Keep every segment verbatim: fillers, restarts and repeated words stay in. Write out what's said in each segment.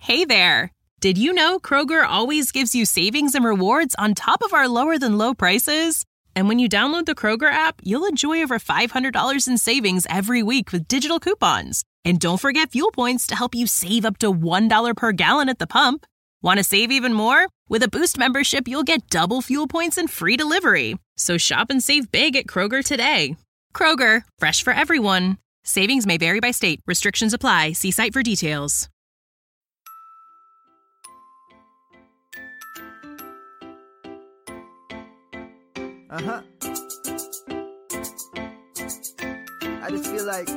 Hey there! Did you know Kroger always gives you savings and rewards on top of our lower-than-low prices? And when you download the Kroger app, you'll enjoy over five hundred dollars in savings every week with digital coupons. And don't forget fuel points to help you save up to one dollar per gallon at the pump. Want to save even more? With a Boost membership, you'll get double fuel points and free delivery. So shop and save big at Kroger today. Kroger, fresh for everyone. Savings may vary by state. Restrictions apply. See site for details. Uh-huh. I just feel like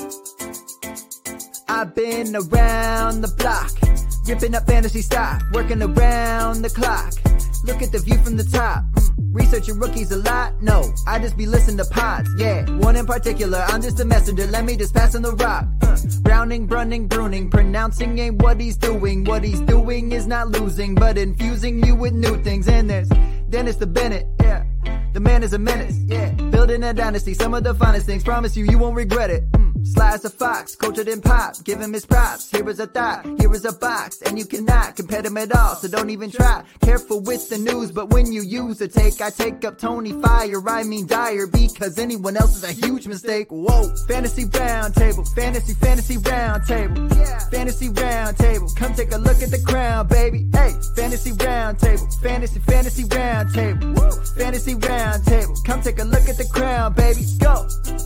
I've been around the block, ripping up fantasy stock, working around the clock. Look at the view from the top. Mm. Researching rookies a lot? No, I just be listening to pods. Yeah, one in particular, I'm just a messenger. Let me just pass on the rock. Uh. Browning, brunning, pruning, pronouncing ain't what he's doing. What he's doing is not losing, but infusing you with new things. And there's Dennis the Bennett, yeah. The man is a menace, yeah. Building a dynasty, some of the finest things. Promise you, you won't regret it. Mm. Sly as a fox, cultured in pop. Give him his props. Here is a thought, here is a box. And you cannot compare them at all, so don't even try. Careful with the news, but when you use a take, I take up Tony Fire. I mean Dyer, because anyone else is a huge mistake. Whoa. Fantasy round table, fantasy, fantasy round table. Yeah. Fantasy round table, come take a look at the crown, baby. Hey, fantasy round table, fantasy, fantasy round table. Woo. Fantasy round table, come take a look at the crown, baby. Go.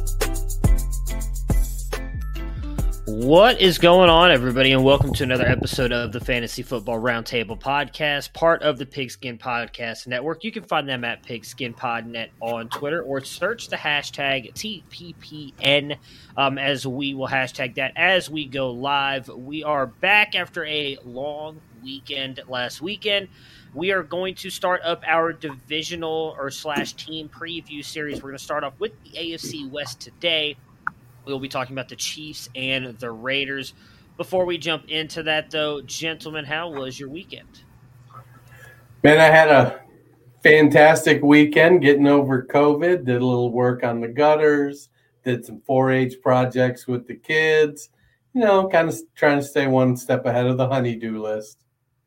What is going on, everybody, and welcome to another episode of the Fantasy Football Roundtable Podcast, part of the Pigskin Podcast Network. You can find them at Pigskin Pod Net on Twitter, or search the hashtag T P P N um, as we will hashtag that as we go live. We are back after a long weekend last weekend. We are going to start up our divisional or slash team preview series. We're going to start off with the A F C West today. We'll be talking about the Chiefs and the Raiders. Before we jump into that, though, gentlemen, how was your weekend? Man, I had a fantastic weekend getting over COVID. Did a little work on the gutters. Did some four H projects with the kids. You know, kind of trying to stay one step ahead of the honey-do list.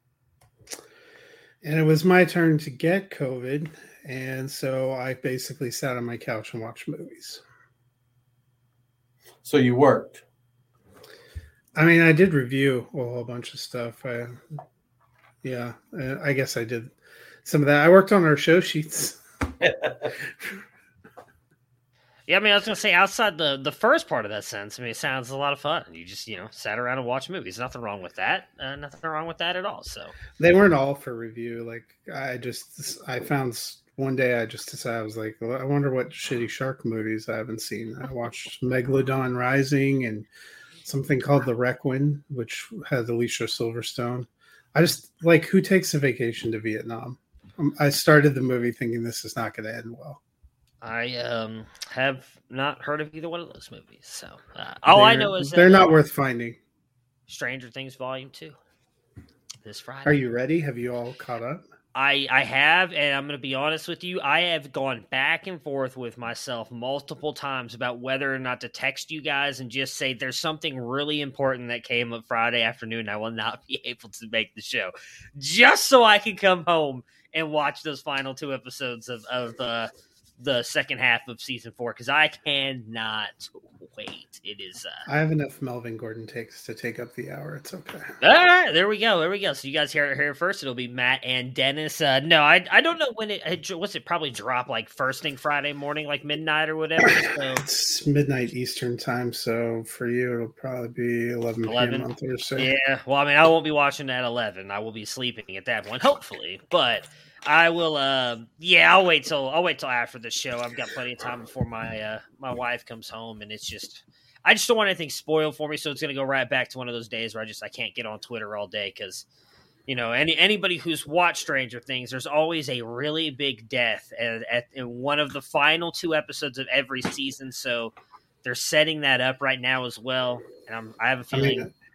And it was my turn to get COVID, and so I basically sat on my couch and watched movies. So you worked? I mean, I did review a whole bunch of stuff. I, yeah, I guess I did some of that. I worked on our show sheets. Yeah, I mean, I was going to say, outside the, the first part of that sentence, I mean, it sounds a lot of fun. You just, you know, sat around and watched movies. Nothing wrong with that. Uh, nothing wrong with that at all. So they weren't all for review. Like, I just, I found one day I just decided, I was like, well, I wonder what shitty shark movies I haven't seen. I watched Megalodon Rising and something called The Requiem, which had Alicia Silverstone. I just, like, who takes a vacation to Vietnam? Um, I started the movie thinking this is not going to end well. I um, have not heard of either one of those movies. So uh, all they're, I know is that, they're not worth finding. Stranger Things Volume Two this Friday. Are you ready? Have you all caught up? I, I have, and I'm going to be honest with you. I have gone back and forth with myself multiple times about whether or not to text you guys and just say there's something really important that came up Friday afternoon. I will not be able to make the show, just so I can come home and watch those final two episodes of of the. Uh, the second half of season four, because I cannot wait. It is uh... I have enough Melvin Gordon takes to take up the hour. It's okay. All right, there we go. There we go. So you guys hear it here first. It'll be Matt and Dennis. Uh, no, I I don't know when it, it what's it probably drop, like first thing Friday morning, like midnight or whatever. So. It's midnight Eastern time, so for you it'll probably be eleven p.m. on Thursday. Yeah, well, I mean, I won't be watching at eleven. I will be sleeping at that point, hopefully, but I will. Uh, yeah, I'll wait till I'll wait till after the show. I've got plenty of time before my uh, my wife comes home, and it's just I just don't want anything spoiled for me. So it's going to go right back to one of those days where I just I can't get on Twitter all day because you know any anybody who's watched Stranger Things, there's always a really big death at, at in one of the final two episodes of every season. So they're setting that up right now as well, and I'm I have a feeling. I mean,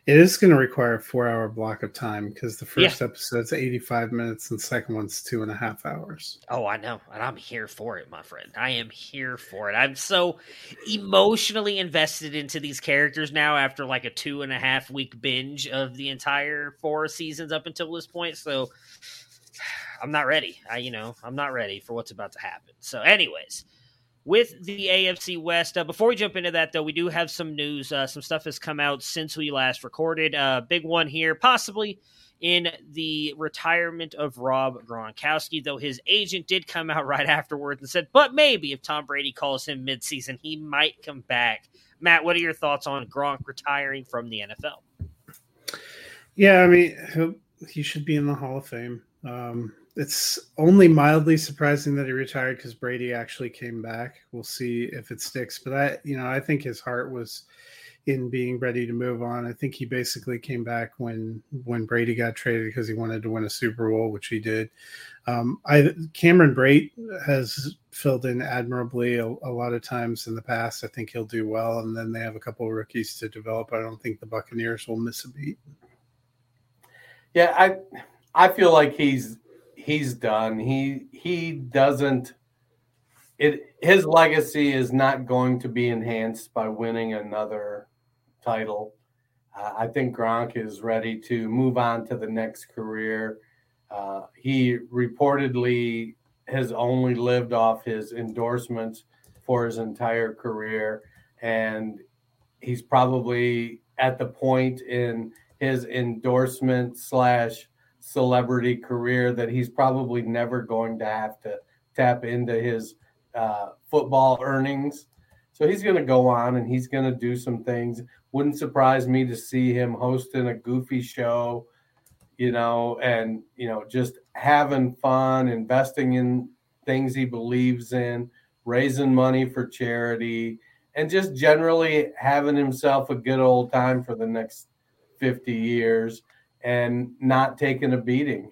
It is going to require a four-hour block of time because the first Yeah. episode's eighty-five minutes and the second one's two and a half hours. Oh, I know. And I'm here for it, my friend. I am here for it. I'm so emotionally invested into these characters now after like a two and a half week binge of the entire four seasons up until this point. So I'm not ready. I, you know, I'm not ready for what's about to happen. So anyways, with the A F C West, uh, before we jump into that, though, we do have some news. Uh, some stuff has come out since we last recorded. Uh, big one here, possibly in the retirement of Rob Gronkowski, though his agent did come out right afterwards and said, but maybe if Tom Brady calls him midseason, he might come back. Matt, what are your thoughts on Gronk retiring from the N F L? Yeah, I mean, he should be in the Hall of Fame. Um, It's only mildly surprising that he retired because Brady actually came back. We'll see if it sticks. But I, you know, I think his heart was in being ready to move on. I think he basically came back when when Brady got traded because he wanted to win a Super Bowl, which he did. Um, I Cameron Brate has filled in admirably a, a lot of times in the past. I think he'll do well. And then they have a couple of rookies to develop. I don't think the Buccaneers will miss a beat. Yeah, I I feel like he's. He's done. He he doesn't. It his legacy is not going to be enhanced by winning another title. Uh, I think Gronk is ready to move on to the next career. Uh, he reportedly has only lived off his endorsements for his entire career, and he's probably at the point in his endorsement slash celebrity career that he's probably never going to have to tap into his uh, football earnings. So he's going to go on and he's going to do some things. Wouldn't surprise me to see him hosting a goofy show, you know, and, you know, just having fun, investing in things he believes in, raising money for charity, and just generally having himself a good old time for the next fifty years. And not taking a beating.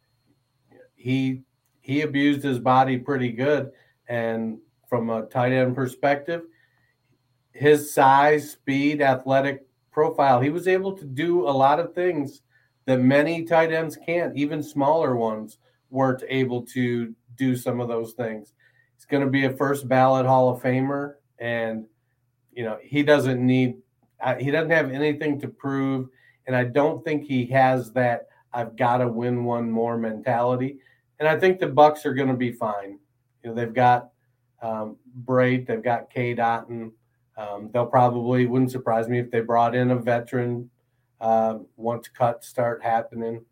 He he abused his body pretty good. And from a tight end perspective, his size, speed, athletic profile, he was able to do a lot of things that many tight ends can't. Even smaller ones weren't able to do some of those things. He's going to be a first ballot Hall of Famer. And, you know, he doesn't need – he doesn't have anything to prove. And I don't think he has that I've got to win one more mentality. And I think the Bucs are going to be fine. You know, they've got um, Brate, they've got Cade Otton. Um, they'll probably, wouldn't surprise me if they brought in a veteran uh, once cuts start happening,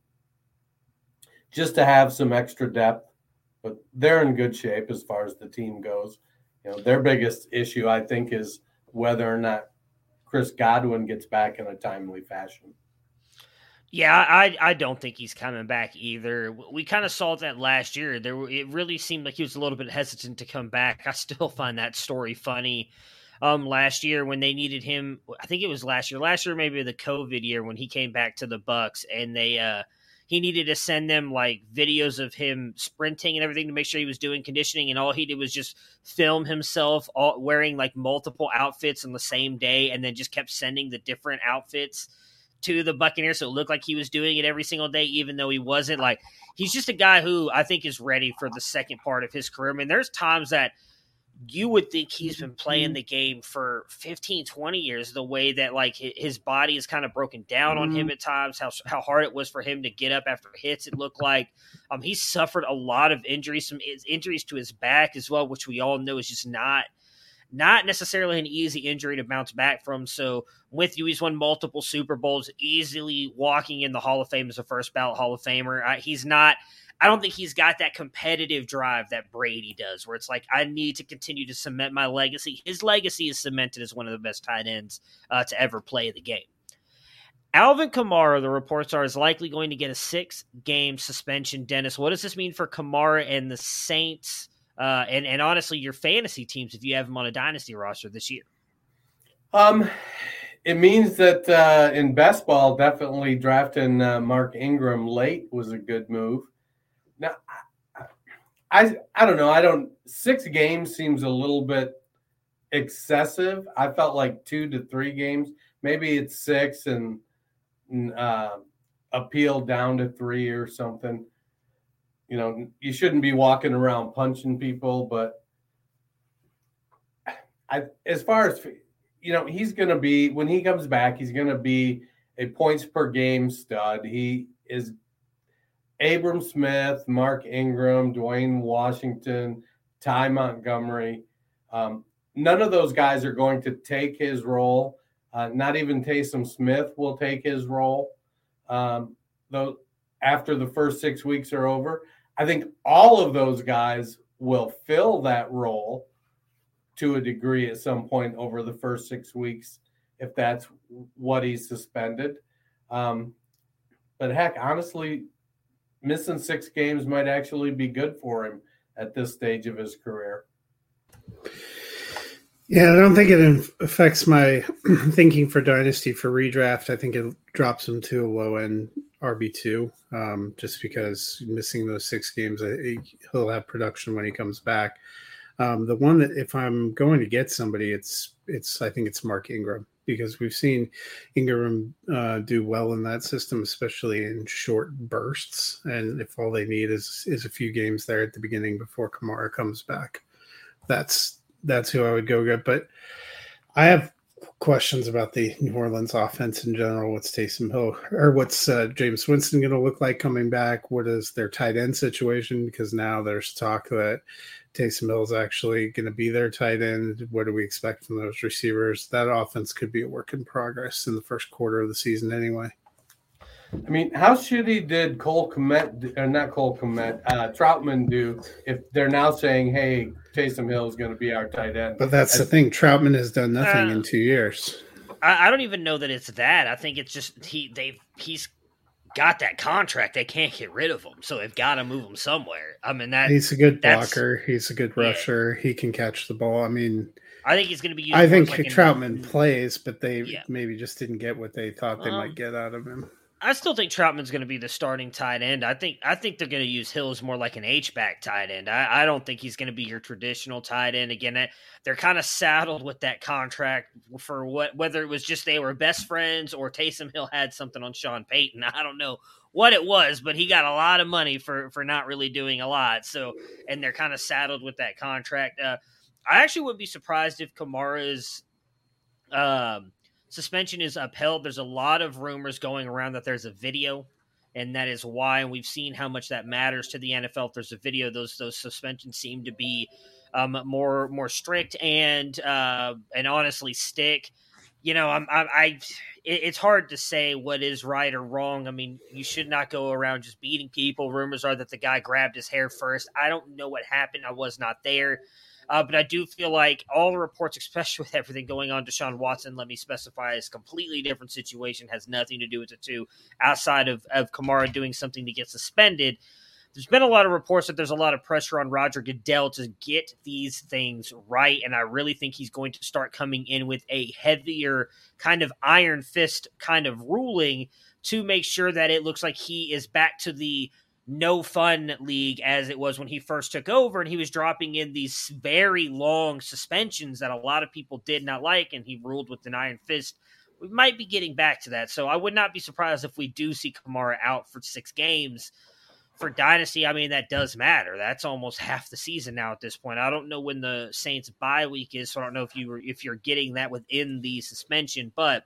just to have some extra depth. But they're in good shape as far as the team goes. You know, their biggest issue, I think, is whether or not Chris Godwin gets back in a timely fashion. Yeah, I I don't think he's coming back either. We kind of saw that last year. There, it really seemed like he was a little bit hesitant to come back. I still find that story funny. Um, last year when they needed him, I think it was last year. Last year, maybe the COVID year when he came back to the Bucs, and they uh, he needed to send them like videos of him sprinting and everything to make sure he was doing conditioning, and all he did was just film himself all, wearing like multiple outfits on the same day, and then just kept sending the different outfits to the Buccaneers, so it looked like he was doing it every single day, even though he wasn't. Like, he's just a guy who I think is ready for the second part of his career. I mean, there's times that you would think he's been playing the game for fifteen, twenty years, the way that like his body is kind of broken down on him at times, how how hard it was for him to get up after hits. It looked like um, he suffered a lot of injuries, some injuries to his back as well, which we all know is just not Not necessarily an easy injury to bounce back from. So with you, he's won multiple Super Bowls, easily walking in the Hall of Fame as a first ballot Hall of Famer. Uh, he's not, I don't think he's got that competitive drive that Brady does, where it's like, I need to continue to cement my legacy. His legacy is cemented as one of the best tight ends uh, to ever play the game. Alvin Kamara, the reports are, is likely going to get a six-game suspension. Dennis, what does this mean for Kamara and the Saints? Uh, and, and honestly, your fantasy teams, if you have them on a dynasty roster this year? Um, it means that uh, in best ball, definitely drafting uh, Mark Ingram late was a good move. Now, I, I I don't know. I don't. Six games seems a little bit excessive. I felt like two to three games. Maybe it's six, and uh, appeal down to three or something. You know, you shouldn't be walking around punching people, but I, as far as, you know, he's going to be, when he comes back, he's going to be a points per game stud. He is Abram Smith, Mark Ingram, Dwayne Washington, Ty Montgomery. Um, none of those guys are going to take his role. Uh, not even Taysom Smith will take his role. Um, though after the first six weeks are over, I think all of those guys will fill that role to a degree at some point over the first six weeks, if that's what he's suspended. Um, but heck, honestly, missing six games might actually be good for him at this stage of his career. Yeah, I don't think it affects my thinking for Dynasty for redraft. I think it drops him to a low-end R B two, um, just because missing those six games, I, he'll have production when he comes back. Um, the one that if I'm going to get somebody, it's it's I think it's Mark Ingram, because we've seen Ingram uh, do well in that system, especially in short bursts. And if all they need is is a few games there at the beginning before Kamara comes back, that's that's who I would go get. But I have questions about the New Orleans offense in general. What's Taysom Hill or what's uh, James Winston going to look like coming back? What is their tight end situation? Because now there's talk that Taysom Hill is actually going to be their tight end. What do we expect from those receivers? That offense could be a work in progress in the first quarter of the season anyway. I mean, how shitty did Cole Kmet, or not Cole Kmet, uh, Troutman do if they're now saying, hey, Taysom Hill is going to be our tight end? But that's As, the thing. Troutman has done nothing uh, in two years. I, I don't even know that it's that. I think it's just he they've he's got that contract. They can't get rid of him, so they've got to move him somewhere. I mean, that he's a good blocker. He's a good rusher. Yeah. He can catch the ball. I mean, I think he's going to be used I think like Troutman in, plays, but they yeah. maybe just didn't get what they thought they um, might get out of him. I still think Troutman's going to be the starting tight end. I think I think they're going to use Hills more like an H-back tight end. I, I don't think he's going to be your traditional tight end. Again, they're kind of saddled with that contract for what whether it was just they were best friends or Taysom Hill had something on Sean Payton. I don't know what it was, but he got a lot of money for, for not really doing a lot. So, and they're kind of saddled with that contract. Uh, I actually wouldn't be surprised if Kamara's um, – suspension is upheld. There's a lot of rumors going around that there's a video, and that is why. And we've seen how much that matters to the N F L. If there's a video, those those suspensions seem to be um, more more strict and uh, and honestly stick. You know, I'm I, I it, it's hard to say what is right or wrong. I mean, you should not go around just beating people. Rumors are that the guy grabbed his hair first. I don't know what happened. I was not there. Uh, but I do feel like all the reports, especially with everything going on, Deshaun Watson, let me specify, is a completely different situation, has nothing to do with the two, outside of, of Kamara doing something to get suspended. There's been a lot of reports that there's a lot of pressure on Roger Goodell to get these things right, and I really think he's going to start coming in with a heavier kind of iron fist kind of ruling to make sure that it looks like he is back to the no fun league as it was when he first took over, and he was dropping in these very long suspensions that a lot of people did not like, and he ruled with an iron fist. We might be getting back to that. So I would not be surprised if we do see Kamara out for six games. For Dynasty, I mean, that does matter. That's almost half the season now at this point. I don't know when the Saints bye week is, so I don't know if you were, if you're getting that within the suspension, but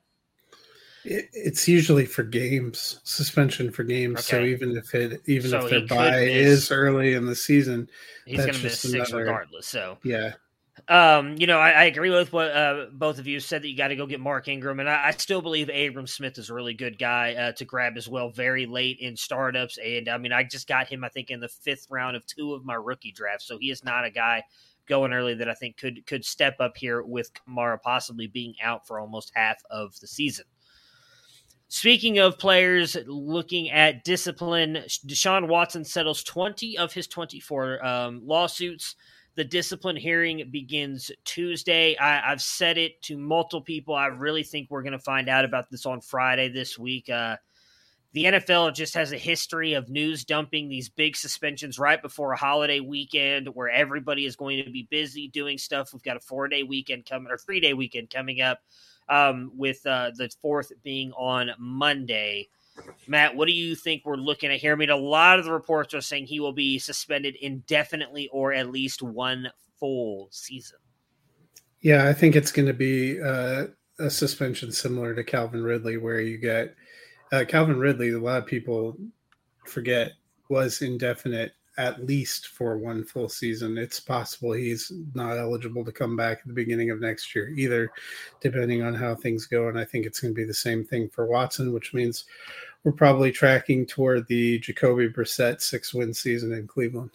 it's usually for games, suspension for games. Okay. So even if it, even so if their bye is early in the season, he's going to miss six another, regardless. So yeah, um, you know, I, I agree with what uh, both of you said, that you got to go get Mark Ingram, and I, I still believe Abram Smith is a really good guy uh, to grab as well, very late in startups. And I mean, I just got him, I think, in the fifth round of two of my rookie drafts. So he is not a guy going early that I think could could step up here with Kamara possibly being out for almost half of the season. Speaking of players looking at discipline, Deshaun Watson settles twenty of his twenty-four um, lawsuits. The discipline hearing begins Tuesday. I, I've said it to multiple people. I really think we're going to find out about this on Friday this week. Uh, the N F L just has a history of news dumping these big suspensions right before a holiday weekend where everybody is going to be busy doing stuff. We've got a four-day weekend coming, or three-day weekend coming up. um, with uh, the fourth being on Monday. Matt, what do you think we're looking at here? I mean, a lot of the reports are saying he will be suspended indefinitely or at least one full season. Yeah, I think it's going to be uh, a suspension similar to Calvin Ridley, where you get uh, Calvin Ridley, a lot of people forget, was indefinite at least for one full season. It's possible he's not eligible to come back at the beginning of next year either, depending on how things go. And I think it's going to be the same thing for Watson, which means we're probably tracking toward the Jacoby Brissett six-win season in Cleveland.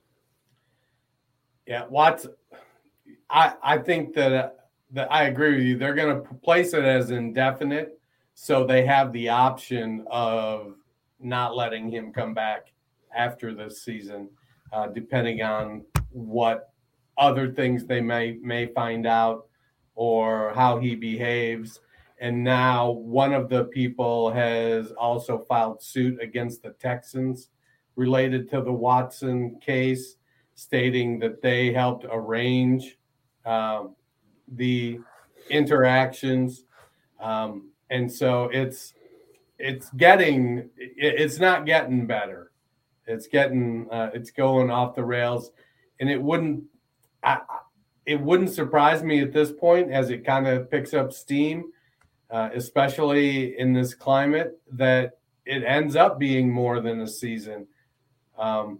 Yeah, Watson. I I think that uh, that I agree with you. They're going to place it as indefinite, so they have the option of not letting him come back after this season, uh, depending on what other things they may may find out or how he behaves. And now one of the people has also filed suit against the Texans related to the Watson case, stating that they helped arrange um, the interactions. Um, and so it's it's getting it's not getting better. It's getting, uh, it's going off the rails, and it wouldn't, I, it wouldn't surprise me at this point as it kind of picks up steam, uh, especially in this climate, that it ends up being more than a season. Um,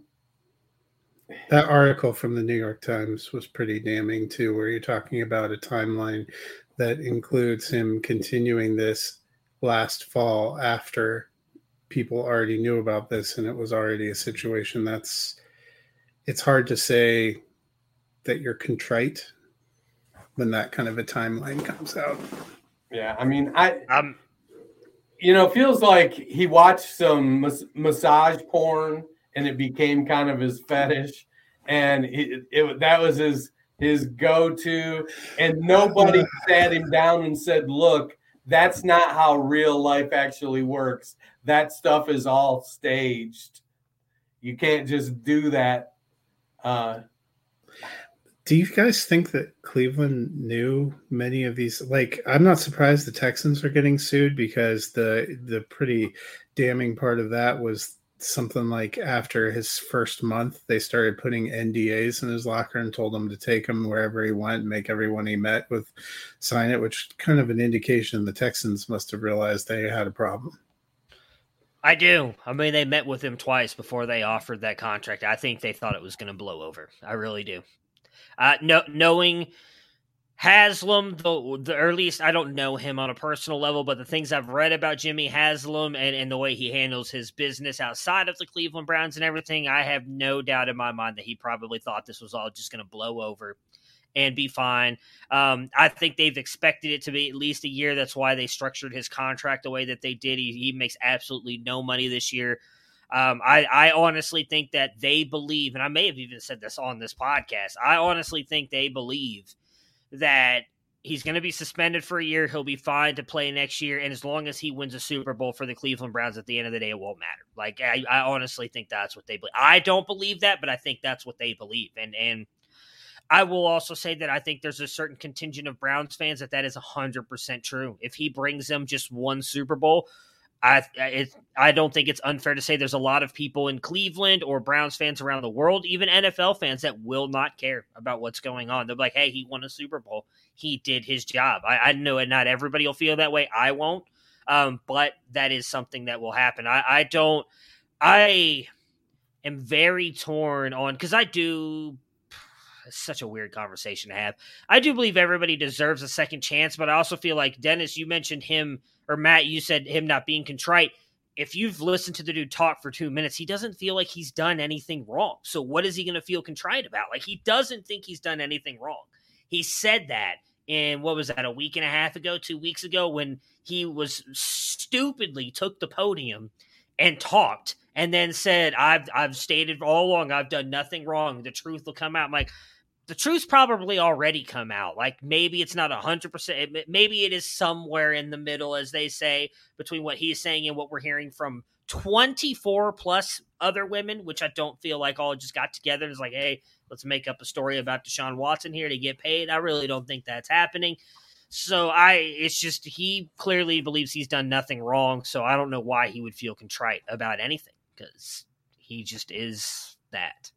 that article from the New York Times was pretty damning too, where you're talking about a timeline that includes him continuing this last fall after people already knew about this, and it was already a situation that's, it's hard to say that you're contrite when that kind of a timeline comes out. Yeah, I mean, I, um, you know, feels like he watched some mas- massage porn and it became kind of his fetish, and it, it that was his his go-to, and nobody sat him down and said, look, that's not how real life actually works. That stuff is all staged. You can't just do that. Uh, do you guys think that Cleveland knew many of these? Like, I'm not surprised the Texans are getting sued, because the the pretty damning part of that was something like after his first month, they started putting N D As in his locker and told him to take him wherever he went, and make everyone he met with sign it, which kind of an indication the Texans must have realized they had a problem. I do. I mean, they met with him twice before they offered that contract. I think they thought it was going to blow over. I really do. Uh, no, knowing Haslam, the, the or at least I don't know him on a personal level, but the things I've read about Jimmy Haslam and, and the way he handles his business outside of the Cleveland Browns and everything, I have no doubt in my mind that he probably thought this was all just going to blow over and be fine. Um, I think they've expected it to be at least a year. That's why they structured his contract the way that they did. He, he makes absolutely no money this year. Um, I, I honestly think that they believe, and I may have even said this on this podcast, I honestly think they believe that he's going to be suspended for a year. He'll be fine to play next year. And as long as he wins a Super Bowl for the Cleveland Browns at the end of the day, it won't matter. Like, I, I honestly think that's what they believe. I don't believe that, but I think that's what they believe. And, and, I will also say that I think there's a certain contingent of Browns fans that that is one hundred percent true. If he brings them just one Super Bowl, I it, I don't think it's unfair to say there's a lot of people in Cleveland or Browns fans around the world, even N F L fans, that will not care about what's going on. They'll be like, hey, he won a Super Bowl. He did his job. I, I know it. Not everybody will feel that way. I won't. Um, but that is something that will happen. I, I don't – I am very torn on – because I do – it's such a weird conversation to have. I do believe everybody deserves a second chance, but I also feel like, Dennis, you mentioned him, or Matt, you said him not being contrite. If you've listened to the dude talk for two minutes, he doesn't feel like he's done anything wrong. So what is he going to feel contrite about? Like, he doesn't think he's done anything wrong. He said that in, what was that, a week and a half ago, two weeks ago, when he was stupidly took the podium and talked and then said, I've I've stated all along, I've done nothing wrong. The truth will come out. I'm like, the truth's probably already come out. Like, maybe it's not one hundred percent. Maybe it is somewhere in the middle, as they say, between what he's saying and what we're hearing from twenty-four plus other women, which I don't feel like all just got together and is like, hey, let's make up a story about Deshaun Watson here to get paid. I really don't think that's happening. So I, it's just, he clearly believes he's done nothing wrong. So I don't know why he would feel contrite about anything, because he just is that.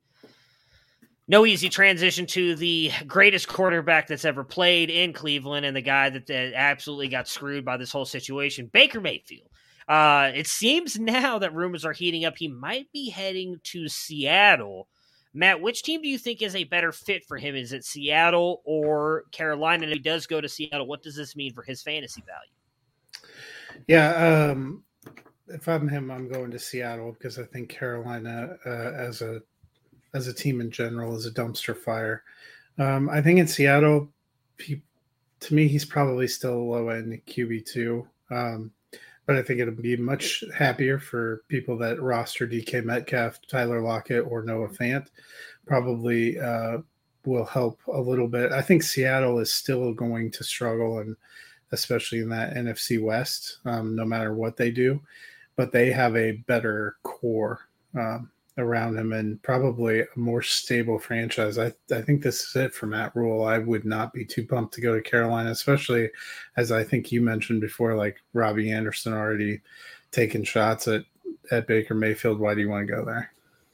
No easy transition to the greatest quarterback that's ever played in Cleveland, and the guy that, that absolutely got screwed by this whole situation, Baker Mayfield. Uh, it seems now that rumors are heating up he might be heading to Seattle. Matt, which team do you think is a better fit for him? Is it Seattle or Carolina? And if he does go to Seattle, what does this mean for his fantasy value? Yeah, um, if I'm him, I'm going to Seattle, because I think Carolina, uh, as a as a team in general, is a dumpster fire. Um, I think in Seattle, he, to me, he's probably still a low-end Q B two. Um, but I think it'll be much happier for people that roster D K Metcalf, Tyler Lockett, or Noah Fant. Probably uh, will help a little bit. I think Seattle is still going to struggle, and especially in that N F C West, um, no matter what they do. But they have a better core um, around him, and probably a more stable franchise. I, I think this is it for Matt Rule. I would not be too pumped to go to Carolina, especially as I think you mentioned before, like Robbie Anderson already taking shots at, at Baker Mayfield. Why do you want to go there?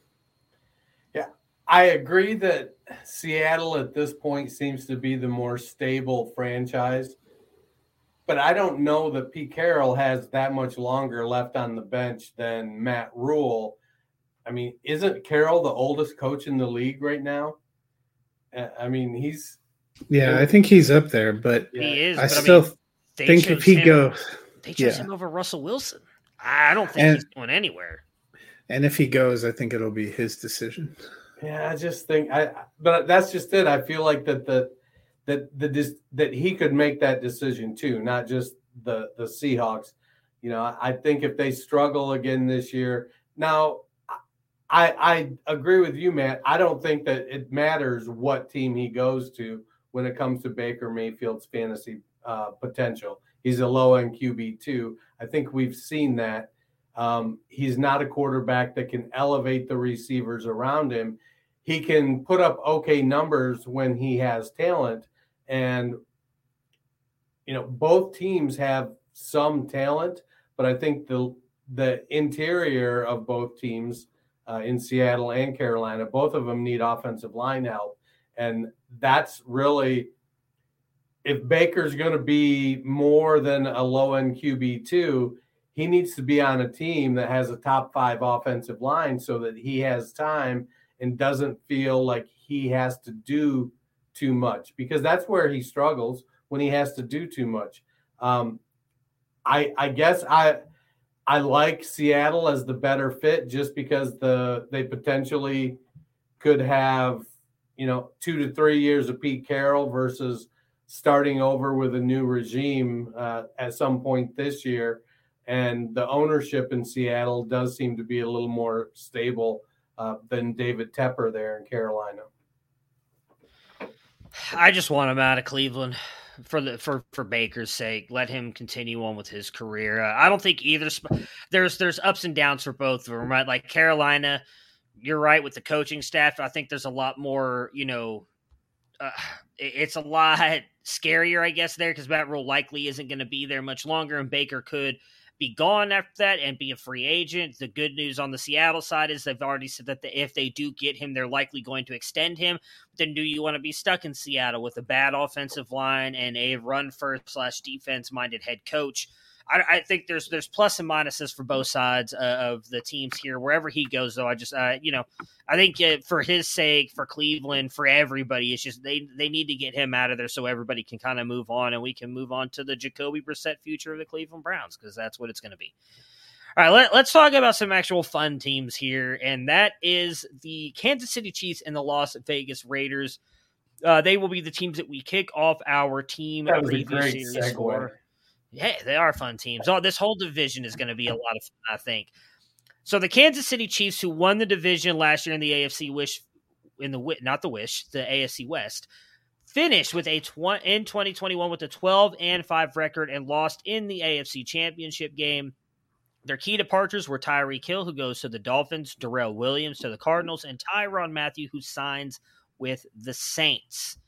Yeah, I agree that Seattle at this point seems to be the more stable franchise, but I don't know that Pete Carroll has that much longer left on the bench than Matt Rule. I mean, isn't Carroll the oldest coach in the league right now? I mean, he's yeah, I think he's up there, but he is. I but still I mean, think if he him, goes, they chose yeah. him over Russell Wilson. I don't think and, he's going anywhere. And if he goes, I think it'll be his decision. Yeah, I just think I. But that's just it. I feel like that the that the that he could make that decision too, not just the the Seahawks. You know, I think if they struggle again this year, now. I, I agree with you, Matt. I don't think that it matters what team he goes to when it comes to Baker Mayfield's fantasy uh, potential. He's a low-end Q B too. I think we've seen that. Um, he's not a quarterback that can elevate the receivers around him. He can put up okay numbers when he has talent. And, you know, both teams have some talent, but I think the the interior of both teams – Uh, in Seattle and Carolina, both of them need offensive line help. And that's really, if Baker's going to be more than a low-end Q B two, he needs to be on a team that has a top five offensive line so that he has time and doesn't feel like he has to do too much, because that's where he struggles, when he has to do too much. Um, I, I guess I – I like Seattle as the better fit, just because the they potentially could have, you know, two to three years of Pete Carroll versus starting over with a new regime uh, at some point this year. And the ownership in Seattle does seem to be a little more stable uh, than David Tepper there in Carolina. I just want him out of Cleveland. For the for, for Baker's sake, let him continue on with his career. Uh, I don't think either. Sp- there's there's ups and downs for both of them, right? Like Carolina, you're right with the coaching staff. I think there's a lot more. You know, uh, it, it's a lot scarier, I guess, there, because Matt Rule likely isn't going to be there much longer, and Baker could be gone after that and be a free agent. The good news on the Seattle side is they've already said that the, if they do get him, they're likely going to extend him. Then do you want to be stuck in Seattle with a bad offensive line and a run-first slash defense-minded head coach? I, I think there's there's plus and minuses for both sides uh, of the teams here. Wherever he goes, though, I just uh, you know I think uh, for his sake, for Cleveland, for everybody, it's just they they need to get him out of there so everybody can kind of move on, and we can move on to the Jacoby Brissett future of the Cleveland Browns, because that's what it's going to be. All right, let, let's talk about some actual fun teams here, and that is the Kansas City Chiefs and the Las Vegas Raiders. Uh, they will be the teams that we kick off our team That was a preview great series segue. for. Hey, they are fun teams. Oh, this whole division is going to be a lot of fun, I think. So the Kansas City Chiefs, who won the division last year in the A F C Wish, in the not the Wish, the A F C West, finished with a tw- in twenty twenty-one with a twelve and five record and lost in the A F C Championship game. Their key departures were Tyreek Hill, who goes to the Dolphins, Darrell Williams to the Cardinals, and Tyrann Mathieu, who signs with the Saints.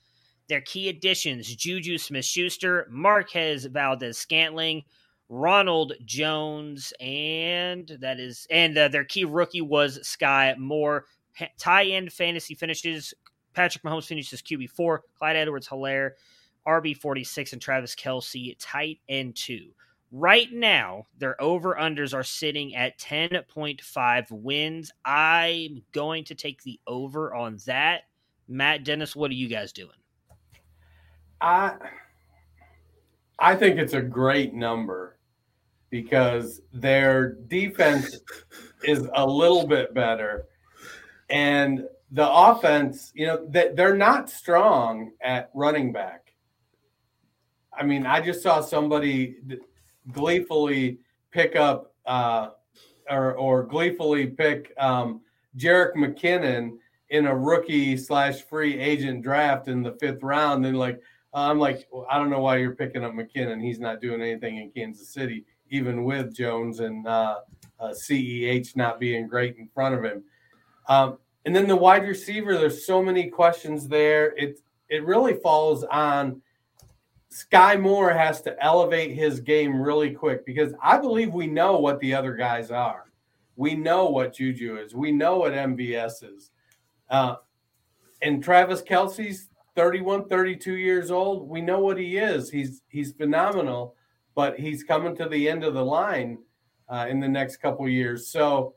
Their key additions, Juju Smith-Schuster, Marquez Valdez-Scantling, Ronald Jones, and that is, and uh, their key rookie was Sky Moore. Ha- tie-end fantasy finishes, Patrick Mahomes finishes Q B four, Clyde Edwards-Helaire, R B forty-six, and Travis Kelce, tight end two. Right now, their over-unders are sitting at ten point five wins. I'm going to take the over on that. Matt, Dennis, what are you guys doing? I I think it's a great number because their defense is a little bit better. And the offense, you know, they're not strong at running back. I mean, I just saw somebody gleefully pick up uh, or, or gleefully pick um, Jerick McKinnon in a rookie slash free agent draft in the fifth round. And like, I'm like, well, I don't know why you're picking up McKinnon. He's not doing anything in Kansas City, even with Jones and uh, uh, C E H not being great in front of him. Um, and then the wide receiver, there's so many questions there. It, it really falls on Sky Moore has to elevate his game really quick because I believe we know what the other guys are. We know what Juju is. We know what M V S is. Uh, and Travis Kelce's thirty-one, thirty-two years old. We know what he is. He's he's phenomenal, but he's coming to the end of the line uh, in the next couple of years. So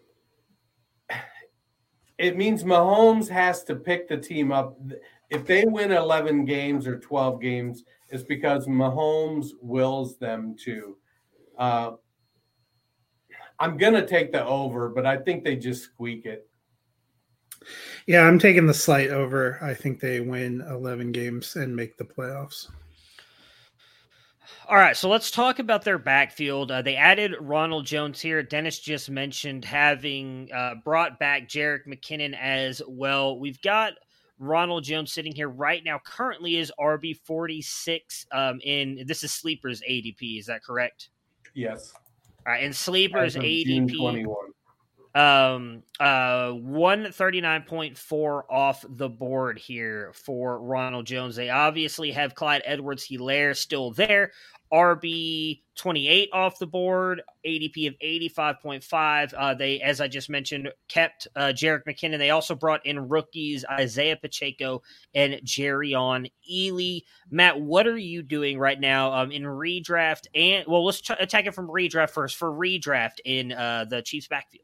it means Mahomes has to pick the team up. If they win eleven games or twelve games, it's because Mahomes wills them to. Uh, I'm going to take the over, but I think they just squeak it. Yeah, I'm taking the slight over. I think they win eleven games and make the playoffs. All right, so let's talk about their backfield. Uh, they added Ronald Jones here. Dennis just mentioned having uh, brought back Jerick McKinnon as well. We've got Ronald Jones sitting here right now, currently is R B forty-six um, in, this is Sleeper's A D P, is that correct? Yes. All right, and Sleeper's A D P, June twenty-first. um, uh, one thirty-nine point four off the board here for Ronald Jones. They obviously have Clyde Edwards-Helaire still there. R B twenty-eight off the board, A D P of eighty-five point five. Uh, they, as I just mentioned, kept uh, Jerick McKinnon. They also brought in rookies Isaiah Pacheco and Jerrion Ealy. Matt, what are you doing right now um, in redraft? And well, let's ch- attack it from redraft first. For redraft in uh, the Chiefs backfield.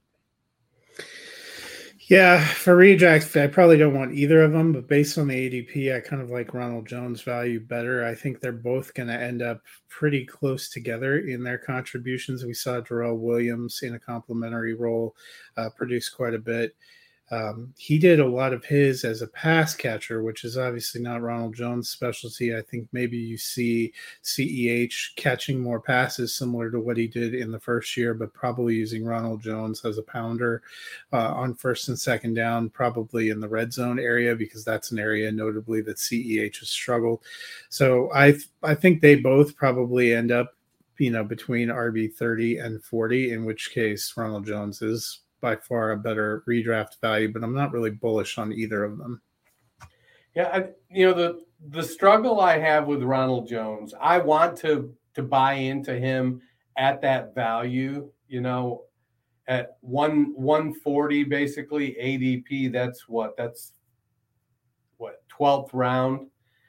Yeah, for redraft, I probably don't want either of them, but based on the A D P, I kind of like Ronald Jones' value better. I think they're both going to end up pretty close together in their contributions. We saw Darrell Williams in a complementary role uh, produce quite a bit. Um, he did a lot of his as a pass catcher, which is obviously not Ronald Jones' specialty. I think maybe you see C E H catching more passes similar to what he did in the first year, but probably using Ronald Jones as a pounder uh, on first and second down, probably in the red zone area, because that's an area notably that C E H has struggled. So I I think they both probably end up, you know, between R B thirty and forty, in which case Ronald Jones is by far a better redraft value, but I'm not really bullish on either of them. Yeah, I, you know, the the struggle I have with Ronald Jones, I want to to buy into him at that value, you know, at one one forty basically A D P. That's what that's what twelfth round.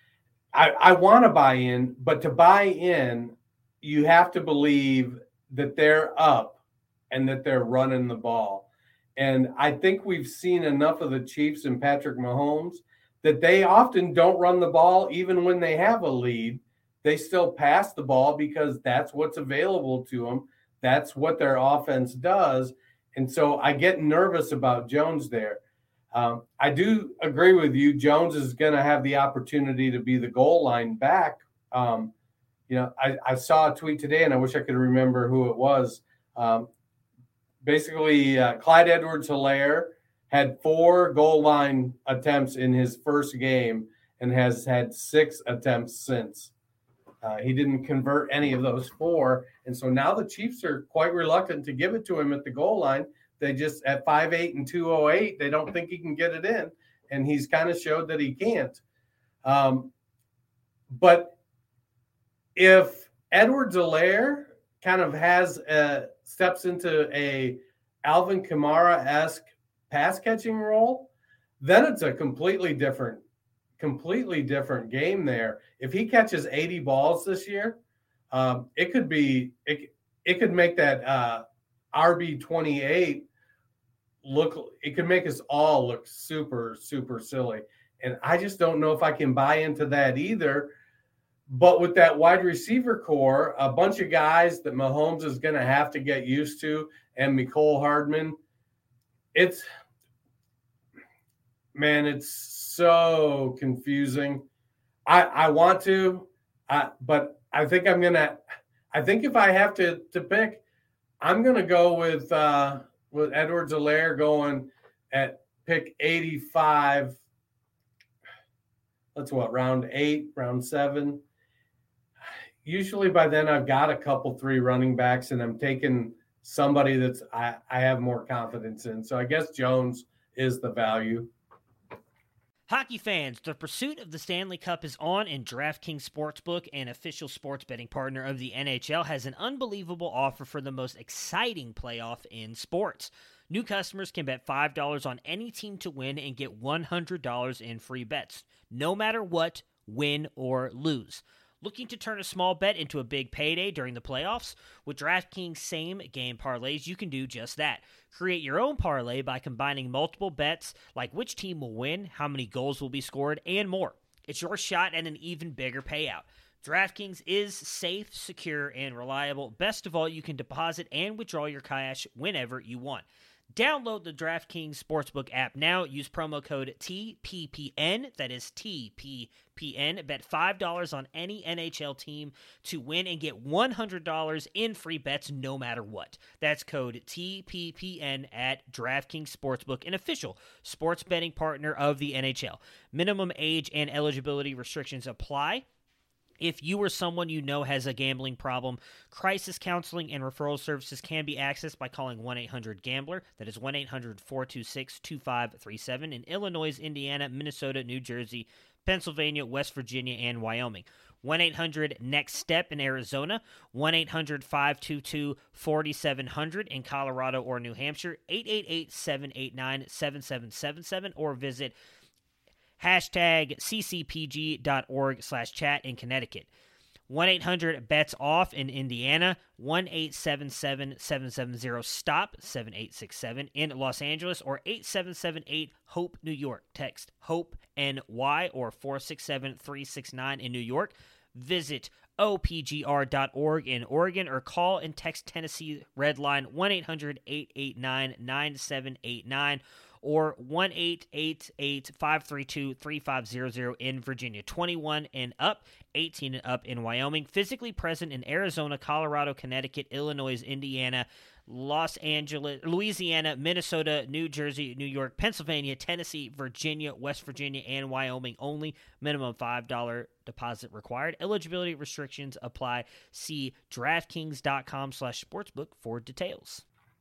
I I want to buy in, but to buy in, you have to believe that they're up and that they're running the ball. And I think we've seen enough of the Chiefs and Patrick Mahomes that they often don't run the ball even when they have a lead. They still pass the ball because that's what's available to them. That's what their offense does. And so I get nervous about Jones there. Um, I do agree with you. Jones is going to have the opportunity to be the goal line back. Um, you know, I, I saw a tweet today, and I wish I could remember who it was. Um, Basically, uh, Clyde Edwards-Helaire had four goal line attempts in his first game and has had six attempts since. Uh, he didn't convert any of those four. And so now the Chiefs are quite reluctant to give it to him at the goal line. They just, at five eight and two oh eight, they don't think he can get it in. And he's kind of showed that he can't. Um, but if Edwards-Helaire kind of has a, steps into a Alvin Kamara-esque pass catching role, then it's a completely different, completely different game there. If he catches eighty balls this year, um, it could be it, it could make that uh, R B twenty-eight look. It could make us all look super super silly, and I just don't know if I can buy into that either. But with that wide receiver core, a bunch of guys that Mahomes is going to have to get used to, and Mecole Hardman, it's, man, it's so confusing. I, I want to, I, but I think I'm going to, I think if I have to, to pick, I'm going to go with, uh, with Edwards-Helaire going at pick eighty-five. That's what, round eight, round seven. Usually by then I've got a couple, three running backs, and I'm taking somebody that's I, I have more confidence in. So I guess Jones is the value. Hockey fans, the pursuit of the Stanley Cup is on, and DraftKings Sportsbook, an official sports betting partner of the N H L, has an unbelievable offer for the most exciting playoff in sports. New customers can bet five dollars on any team to win and get one hundred dollars in free bets, no matter what, win or lose. Looking to turn a small bet into a big payday during the playoffs? With DraftKings same-game parlays, you can do just that. Create your own parlay by combining multiple bets like which team will win, how many goals will be scored, and more. It's your shot at an even bigger payout. DraftKings is safe, secure, and reliable. Best of all, you can deposit and withdraw your cash whenever you want. Download the DraftKings Sportsbook app now. Use promo code T P P N. That is T P P N. Bet five dollars on any N H L team to win and get one hundred dollars in free bets no matter what. That's code T P P N at DraftKings Sportsbook, an official sports betting partner of the N H L. Minimum age and eligibility restrictions apply. If you or someone you know has a gambling problem, crisis counseling and referral services can be accessed by calling one eight hundred gambler. That is one eight hundred four two six two five three seven in Illinois, Indiana, Minnesota, New Jersey, Pennsylvania, West Virginia, and Wyoming. one eight hundred next step in Arizona. one eight hundred five two two four seven zero zero in Colorado or New Hampshire. eight eight eight seven eight nine seven seven seven seven or visit hashtag ccpg.org slash chat in Connecticut. one eight hundred bets off in Indiana. one eight seven seven seven seven zero stop seven eight six seven in Los Angeles, or eight seven seven eight hope New York. Text HOPE N Y or four six seven three six nine in New York. Visit O P G R dot org in Oregon, or call and text Tennessee Red Line one eight hundred eight eight nine nine seven eight nine or one eight eight eight five three two three five zero zero in Virginia. twenty-one and up, eighteen and up in Wyoming. Physically present in Arizona, Colorado, Connecticut, Illinois, Indiana, Los Angeles, Louisiana, Minnesota, New Jersey, New York, Pennsylvania, Tennessee, Virginia, West Virginia, and Wyoming only. Minimum five dollars deposit required. Eligibility restrictions apply. See DraftKings.com slash sportsbook for details.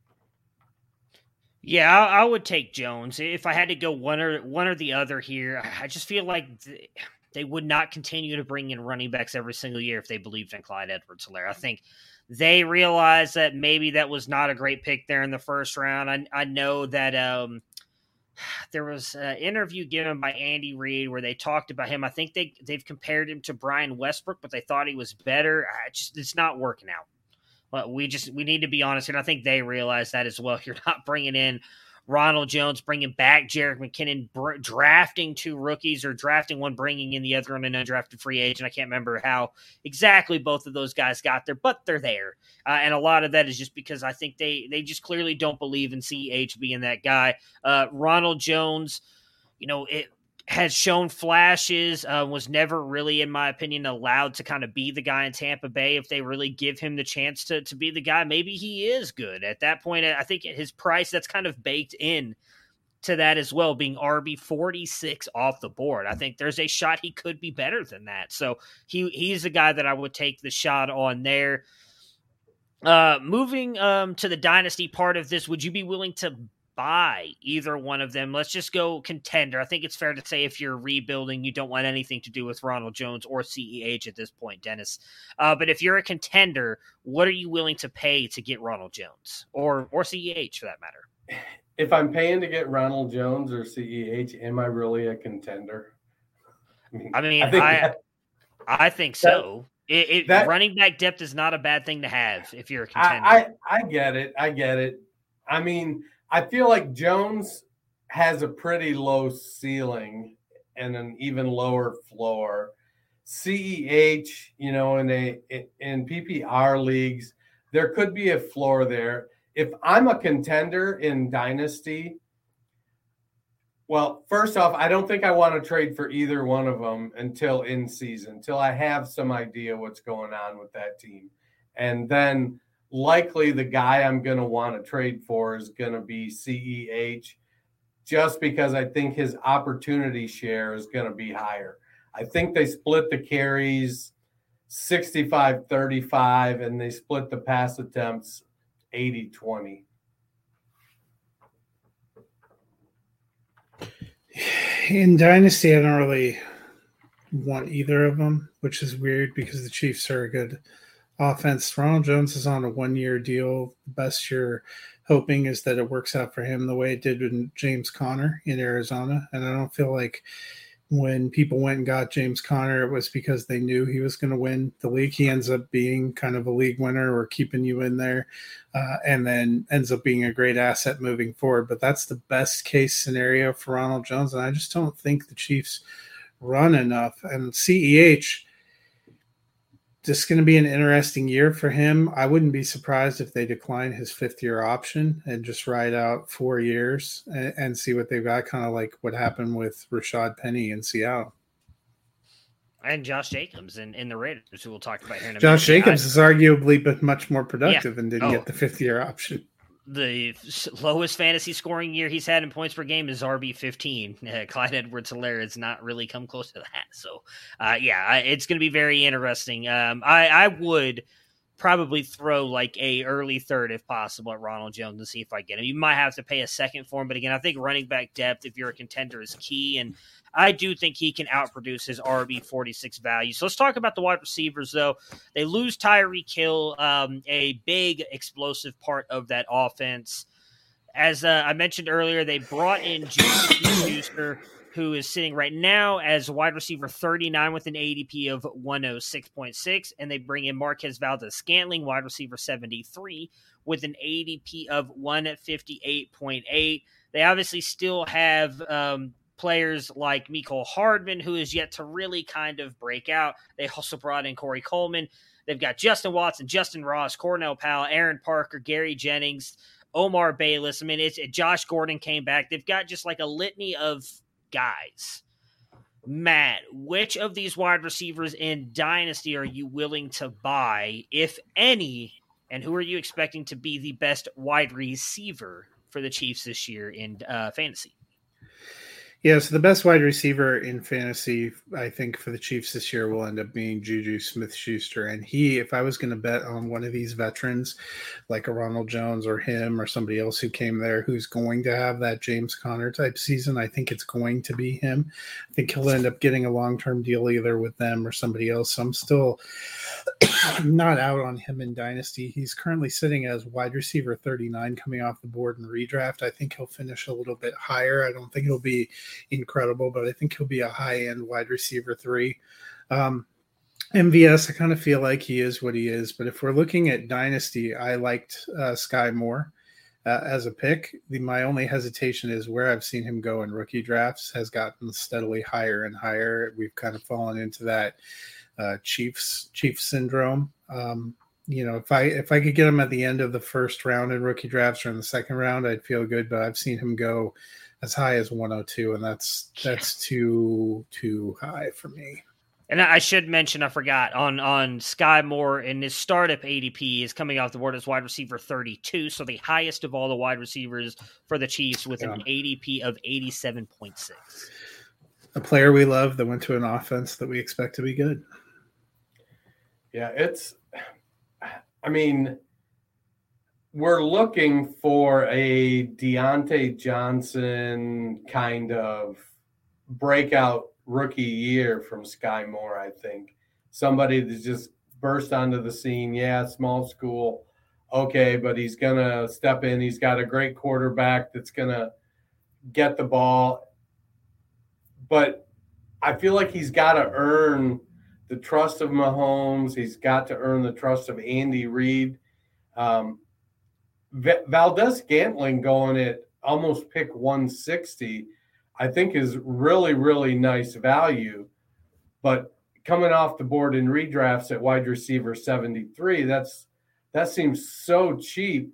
Yeah, I, I would take Jones. If I had to go one or one or the other here, I just feel like th- they would not continue to bring in running backs every single year if they believed in Clyde Edwards-Helaire. I think they realized that maybe that was not a great pick there in the first round. I, I know that um, there was an interview given by Andy Reid where they talked about him. I think they, they've compared him to Brian Westbrook, but they thought he was better. I just It's not working out. But we just we need to be honest, and I think they realize that as well. You're not bringing in Ronald Jones, bringing back Jerick McKinnon, br- drafting two rookies, or drafting one, bringing in the other on an undrafted free agent. I can't remember how exactly both of those guys got there, but they're there. Uh, and a lot of that is just because I think they, they just clearly don't believe in C H being that guy. Uh, Ronald Jones, you know, it has shown flashes, uh, was never really, in my opinion, allowed to kind of be the guy in Tampa Bay. If they really give him the chance to, to be the guy, maybe he is good. At that point, I think at his price, that's kind of baked in to that as well, being R B forty-six off the board. I think there's a shot he could be better than that. So he he's a guy that I would take the shot on there. Uh, moving um, to the dynasty part of this, would you be willing to buy either one of them. Let's just go contender. I think it's fair to say if you're rebuilding, you don't want anything to do with Ronald Jones or C E H at this point, Dennis. Uh, but if you're a contender, what are you willing to pay to get Ronald Jones or or C E H for that matter? If I'm paying to get Ronald Jones or C E H, am I really a contender? I mean, I mean, I think, I, that, I think so. It, it, that, running back depth is not a bad thing to have if you're a contender. I, I, I get it. I get it. I mean, I feel like Jones has a pretty low ceiling and an even lower floor. C E H, you know, in a in P P R leagues, there could be a floor there. If I'm a contender in Dynasty, well, first off, I don't think I want to trade for either one of them until in season, until I have some idea what's going on with that team. And then likely the guy I'm going to want to trade for is going to be C E H, just because I think his opportunity share is going to be higher. I think they split the carries sixty-five thirty-five, and they split the pass attempts eighty twenty. In Dynasty, I don't really want either of them, which is weird because the Chiefs are a good offense. Ronald Jones is on a one-year deal. The best you're hoping is that it works out for him the way it did with James Conner in Arizona. And I don't feel like when people went and got James Conner, it was because they knew he was going to win the league. He ends up being kind of a league winner or keeping you in there, uh, and then ends up being a great asset moving forward. But that's the best case scenario for Ronald Jones, and I just don't think the Chiefs run enough. And C E H, this is going to be an interesting year for him. I wouldn't be surprised if they decline his fifth-year option and just ride out four years and, and see what they've got, kind of like what happened with Rashad Penny in Seattle. And Josh Jacobs in, in the Raiders, who we'll talk about here in a Josh minute. Jacobs has arguably been much more productive Yeah. and didn't Oh. get the fifth-year option. The lowest fantasy scoring year he's had in points per game is R B fifteen. Uh, Clyde Edwards-Helaire has not really come close to that. So, uh, yeah, I, it's going to be very interesting. Um, I, I would probably throw like a early third if possible at Ronald Jones and see if I get him. You might have to pay a second for him, but again, I think running back depth, if you're a contender, is key, and I do think he can outproduce his R B forty-six value. So let's talk about the wide receivers, though. They lose Tyreek Hill, um, a big explosive part of that offense. As uh, I mentioned earlier, they brought in Juju Smith-Schuster, who is sitting right now as wide receiver thirty-nine with an A D P of one oh six point six, and they bring in Marquez Valdez-Scantling, wide receiver seventy-three, with an A D P of one fifty-eight point eight. They obviously still have um, players like Mecole Hardman, who is yet to really kind of break out. They also brought in Corey Coleman. They've got Justin Watson, Justin Ross, Cornell Powell, Aaron Parker, Gary Jennings, Omar Bayless. I mean, it's Josh Gordon came back. They've got just like a litany of guys. Matt, which of these wide receivers in Dynasty are you willing to buy, if any, and who are you expecting to be the best wide receiver for the Chiefs this year in uh, fantasy? Yeah, so the best wide receiver in fantasy, I think, for the Chiefs this year will end up being Juju Smith-Schuster. And he, if I was going to bet on one of these veterans, like a Ronald Jones or him or somebody else who came there who's going to have that James Conner type season, I think it's going to be him. I think he'll end up getting a long-term deal either with them or somebody else. So I'm still not out on him in Dynasty. He's currently sitting as wide receiver thirty-nine coming off the board in redraft. I think he'll finish a little bit higher. I don't think it'll be incredible, but I think he'll be a high-end wide receiver three. Um, M V S, I kind of feel like he is what he is, but if we're looking at Dynasty, I liked uh, Sky Moore uh, as a pick. The, my only hesitation is where I've seen him go in rookie drafts has gotten steadily higher and higher. We've kind of fallen into that uh, Chiefs Chiefs syndrome. Um, you know, if I if I could get him at the end of the first round in rookie drafts or in the second round, I'd feel good, but I've seen him go as high as one oh two, and that's that's too too high for me. And I should mention, I forgot, on, on Sky Moore, in his startup A D P is coming off the board as wide receiver thirty-two, so the highest of all the wide receivers for the Chiefs with yeah. an A D P of eighty-seven point six. A player we love that went to an offense that we expect to be good. Yeah, it's – I mean – we're looking for a Deontay Johnson kind of breakout rookie year from Sky Moore, I think. Somebody that just burst onto the scene. Yeah, small school. Okay, but he's going to step in. He's got a great quarterback that's going to get the ball. But I feel like he's got to earn the trust of Mahomes. He's got to earn the trust of Andy Reid. Um, v- Valdes-Scantling going at almost pick one sixty, I think is really, really nice value. But coming off the board in redrafts at wide receiver seventy-three, that's that seems so cheap.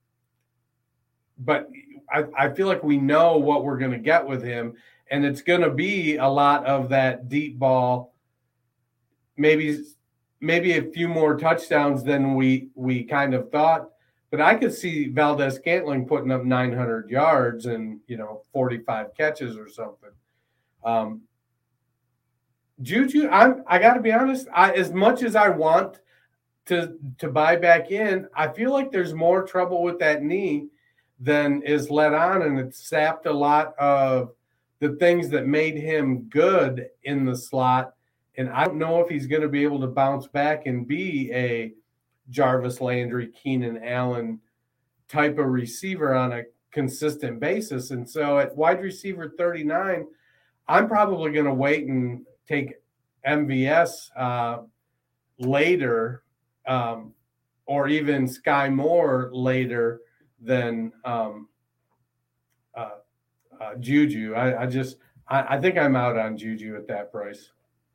But I, I feel like we know what we're going to get with him, and it's going to be a lot of that deep ball, maybe maybe a few more touchdowns than we we kind of thought. But I could see Valdes-Scantling putting up nine hundred yards and, you know, forty-five catches or something. Um, Juju, I'm, I got to be honest, I, as much as I want to to buy back in, I feel like there's more trouble with that knee than is let on, and it's sapped a lot of the things that made him good in the slot. And I don't know if he's going to be able to bounce back and be a Jarvis Landry, Keenan Allen type of receiver on a consistent basis. And so at wide receiver thirty-nine, I'm probably going to wait and take M V S uh, later, um, or even Sky Moore later than um, uh, uh, Juju. I, I just, I, I think I'm out on Juju at that price.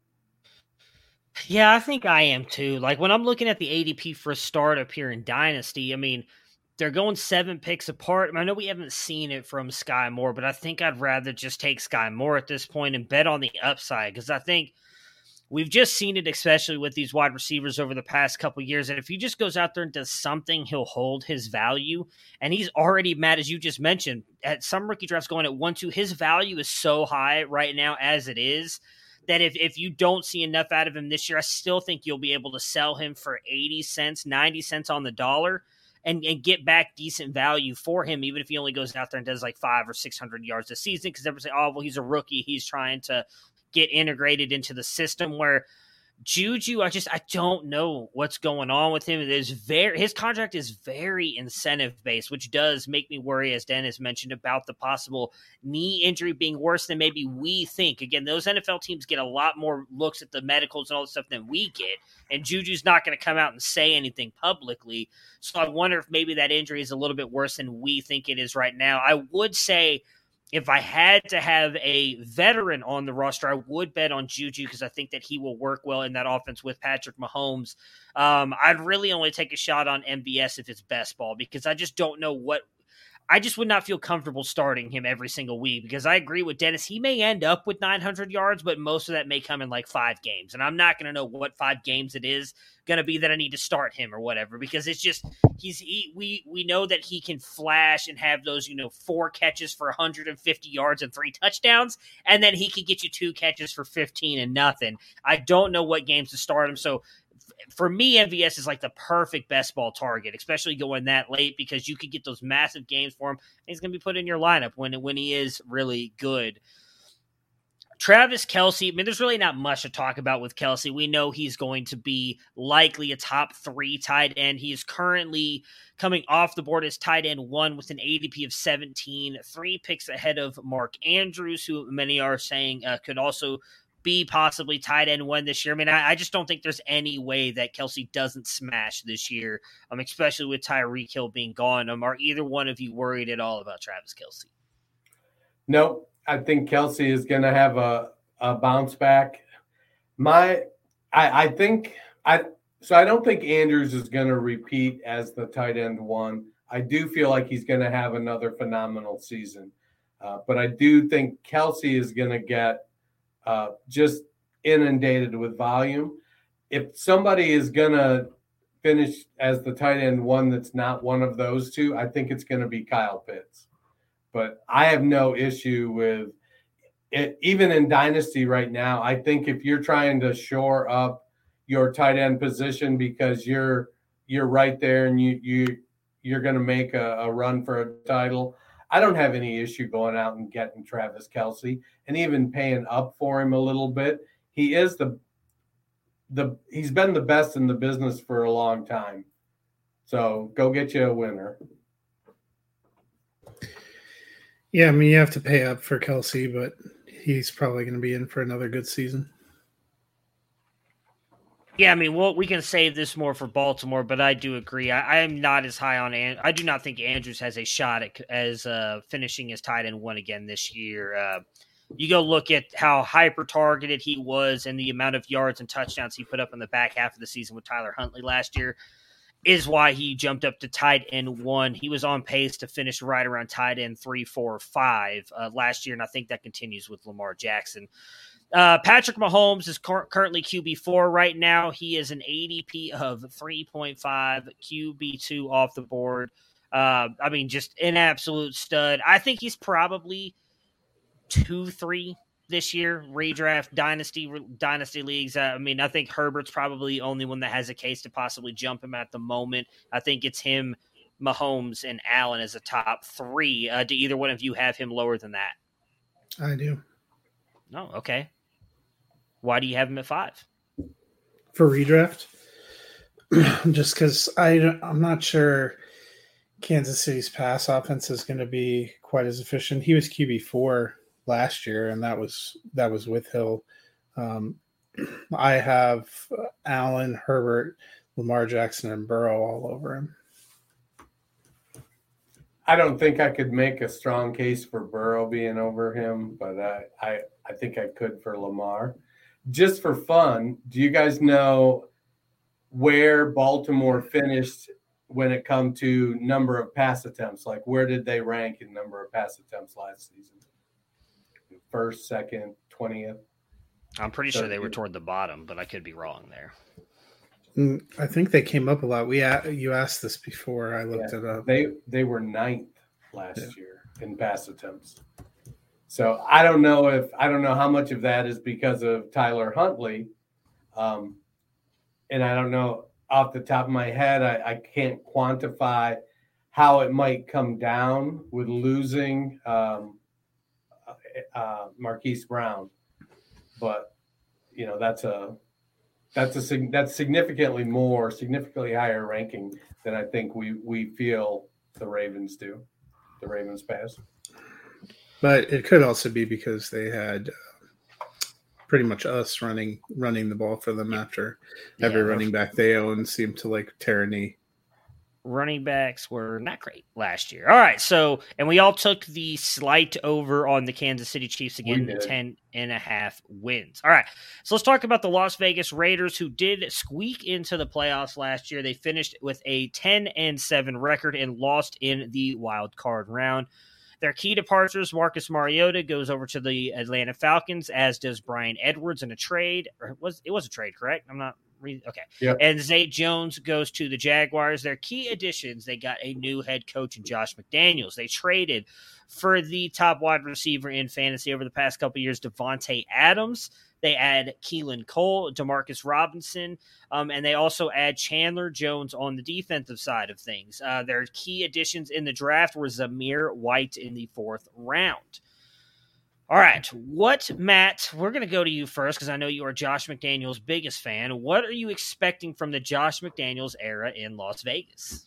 Yeah, I think I am too. Like when I'm looking at the A D P for a startup here in Dynasty, I mean, they're going seven picks apart. I know we haven't seen it from Sky Moore, but I think I'd rather just take Sky Moore at this point and bet on the upside, because I think we've just seen it, especially with these wide receivers over the past couple of years, that if he just goes out there and does something, he'll hold his value. And he's already, Matt, as you just mentioned, at some rookie drafts going at one two, his value is so high right now as it is, that if, if you don't see enough out of him this year, I still think you'll be able to sell him for eighty cents, ninety cents on the dollar and, and get back decent value for him, even if he only goes out there and does like five or six hundred yards a season, because everyone say, oh, well, he's a rookie. He's trying to get integrated into the system. Where Juju, I just, I don't know what's going on with him. It is very, his contract is very incentive based, which does make me worry, as Dennis mentioned, about the possible knee injury being worse than maybe we think. Again, those N F L teams get a lot more looks at the medicals and all the stuff than we get. And Juju's not going to come out and say anything publicly. So I wonder if maybe that injury is a little bit worse than we think it is right now. I would say, if I had to have a veteran on the roster, I would bet on Juju, because I think that he will work well in that offense with Patrick Mahomes. Um, I'd really only take a shot on M V S if it's best ball, because I just don't know what – I just would not feel comfortable starting him every single week, because I agree with Dennis. He may end up with nine hundred yards, but most of that may come in like five games. And I'm not going to know what five games it is going to be that I need to start him or whatever, because it's just he's he, we we know that he can flash and have those, you know, four catches for one hundred fifty yards and three touchdowns, and then he can get you two catches for fifteen and nothing. I don't know what games to start him, so for me, M V S is like the perfect best ball target, especially going that late, because you could get those massive games for him. And he's going to be put in your lineup when when he is really good. Travis Kelce, I mean, there's really not much to talk about with Kelce. We know he's going to be likely a top three tight end. He is currently coming off the board as tight end one with an A D P of seventeen, three picks ahead of Mark Andrews, who many are saying uh, could also be possibly tight end one this year. I mean, I, I just don't think there's any way that Kelce doesn't smash this year, um, especially with Tyreek Hill being gone. Um, are either one of you worried at all about Travis Kelce? No, I think Kelce is going to have a, a bounce back. My, I, I think I so I don't think Andrews is going to repeat as the tight end one. I do feel like he's going to have another phenomenal season, uh, but I do think Kelce is going to get Uh, just inundated with volume. If somebody is going to finish as the tight end one that's not one of those two, I think it's going to be Kyle Pitts. But I have no issue with it. Even in Dynasty right now, I think if you're trying to shore up your tight end position because you're you're right there and you you you're going to make a, a run for a title, I don't have any issue going out and getting Travis Kelce and even paying up for him a little bit. He is the the he's been the best in the business for a long time. So go get you a winner. Yeah, I mean, you have to pay up for Kelce, but he's probably going to be in for another good season. Yeah, I mean, well, we can save this more for Baltimore, but I do agree. I, I am not as high on – I do not think Andrews has a shot at as uh, finishing as tight end one again this year. Uh, you go look at how hyper-targeted he was and the amount of yards and touchdowns he put up in the back half of the season with Tyler Huntley last year is why he jumped up to tight end one. He was on pace to finish right around tight end three, four, five uh, last year, and I think that continues with Lamar Jackson. Uh, Patrick Mahomes is cur- currently Q B four right now. He is an A D P of three point five, Q B two off the board. Uh, I mean, just an absolute stud. I think he's probably two, three this year, redraft dynasty dynasty leagues. Uh, I mean, I think Herbert's probably the only one that has a case to possibly jump him at the moment. I think it's him, Mahomes, and Allen as a top three. Uh, do either one of you have him lower than that? I do. No, okay. Why do you have him at five? For redraft? Just because I'm not sure Kansas City's pass offense is going to be quite as efficient. He was Q B four last year, and that was that was with Hill. Um, I have Allen, Herbert, Lamar Jackson, and Burrow all over him. I don't think I could make a strong case for Burrow being over him, but I, I, I think I could for Lamar. Just for fun, do you guys know where Baltimore finished when it come to number of pass attempts? Like, where did they rank in number of pass attempts last season? First, second, twentieth? I'm pretty so, sure they were toward the bottom, but I could be wrong there. I think they came up a lot. We You asked this before. I looked yeah, it up. They, they were ninth last yeah. year in pass attempts. So I don't know if I don't know how much of that is because of Tyler Huntley, um, and I don't know off the top of my head. I, I can't quantify how it might come down with losing um, uh, Marquise Brown, but you know that's a that's a that's significantly more, significantly higher ranking than I think we we feel the Ravens do. The Ravens pass. But it could also be because they had uh, pretty much us running running the ball for them after yeah, every running back they own seemed to like tear a knee. Running backs were not great last year. All right, so and we all took the slight over on the Kansas City Chiefs again, the ten and a half wins. All right, so let's talk about the Las Vegas Raiders, who did squeak into the playoffs last year. They finished with a ten and seven record and lost in the wild card round. Their key departures, Marcus Mariota goes over to the Atlanta Falcons, as does Brian Edwards in a trade. Or it was it was a trade, correct? I'm not re- okay. Yep. And Zay Jones goes to the Jaguars. Their key additions, they got a new head coach in Josh McDaniels. They traded for the top wide receiver in fantasy over the past couple of years, Devontae Adams. They add Keelan Cole, Demarcus Robinson, um, and they also add Chandler Jones on the defensive side of things. Uh, their key additions in the draft were Zamir White in the fourth round. All right, what, Matt, we're going to go to you first because I know you are Josh McDaniels' biggest fan. What are you expecting from the Josh McDaniels era in Las Vegas?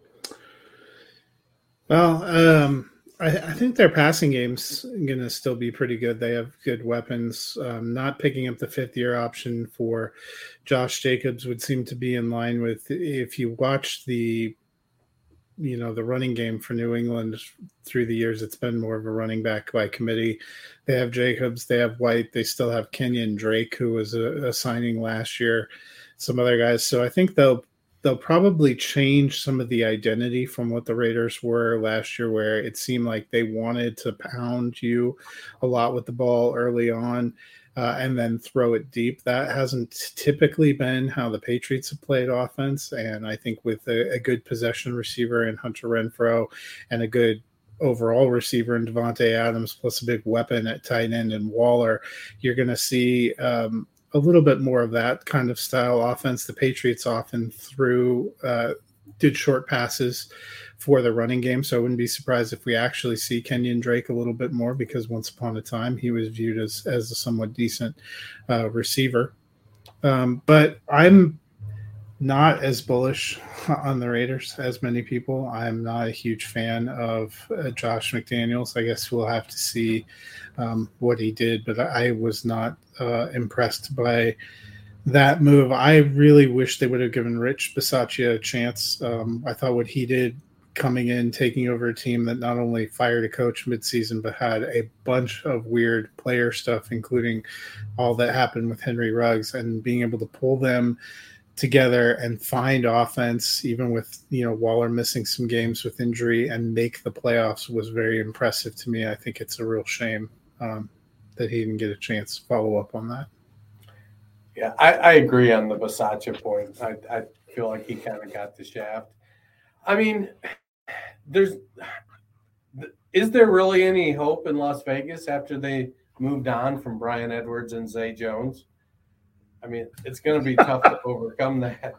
Well, um, I, I think their passing game's going to still be pretty good. They have good weapons. Um, not picking up the fifth-year option for Josh Jacobs would seem to be in line with, if you watch the, you know, the running game for New England through the years, it's been more of a running back by committee. They have Jacobs, they have White, they still have Kenyon Drake, who was a, a signing last year, some other guys. So I think they'll They'll probably change some of the identity from what the Raiders were last year, where it seemed like they wanted to pound you a lot with the ball early on uh, and then throw it deep. That hasn't typically been how the Patriots have played offense. And I think with a, a good possession receiver in Hunter Renfrow and a good overall receiver in Devontae Adams, plus a big weapon at tight end and Waller, you're going to see um, – a little bit more of that kind of style offense. The Patriots often threw uh, did short passes for the running game. So I wouldn't be surprised if we actually see Kenyon Drake a little bit more, because once upon a time he was viewed as, as a somewhat decent uh, receiver. Um, but I'm not as bullish on the Raiders as many people. I'm not a huge fan of uh, Josh McDaniels. I guess we'll have to see um, what he did, but I was not uh, impressed by that move. I really wish they would have given Rich Bisaccia a chance. Um, I thought what he did coming in, taking over a team that not only fired a coach midseason, but had a bunch of weird player stuff, including all that happened with Henry Ruggs, and being able to pull them together and find offense, even with, you know, Waller missing some games with injury, and make the playoffs was very impressive to me. I think it's a real shame um, that he didn't get a chance to follow up on that. Yeah, I, I agree on the Bisaccia point. I, I feel like he kind of got the shaft. I mean, there's is there really any hope in Las Vegas after they moved on from Brian Edwards and Zay Jones? I mean, it's going to be tough to overcome that.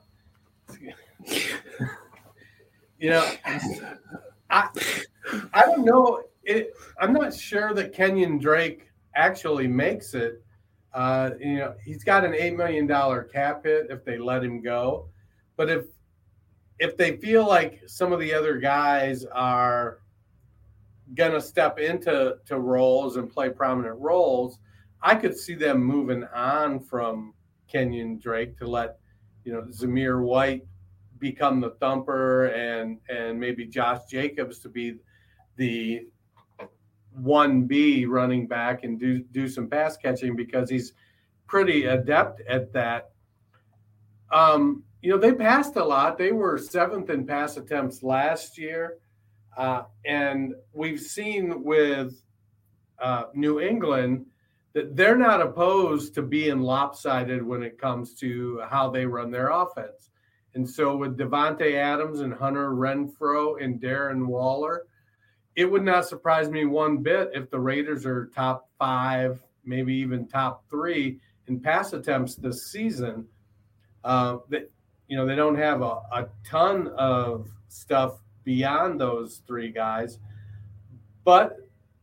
You know, I I don't know. It, I'm not sure that Kenyon Drake actually makes it. Uh, you know, he's got an eight million dollars cap hit if they let him go. But if if they feel like some of the other guys are going to step into to roles and play prominent roles, I could see them moving on from Kenyon Drake to let, you know, Zamir White become the thumper, and and maybe Josh Jacobs to be the one B running back and do do some pass catching, because he's pretty adept at that. Um, you know, they passed a lot. They were seventh in pass attempts last year. Uh, and we've seen with uh, New England that they're not opposed to being lopsided when it comes to how they run their offense. And so with Devontae Adams and Hunter Renfrow and Darren Waller, it would not surprise me one bit if the Raiders are top five, maybe even top three in pass attempts this season. Uh, that, you know, they don't have a, a ton of stuff beyond those three guys, but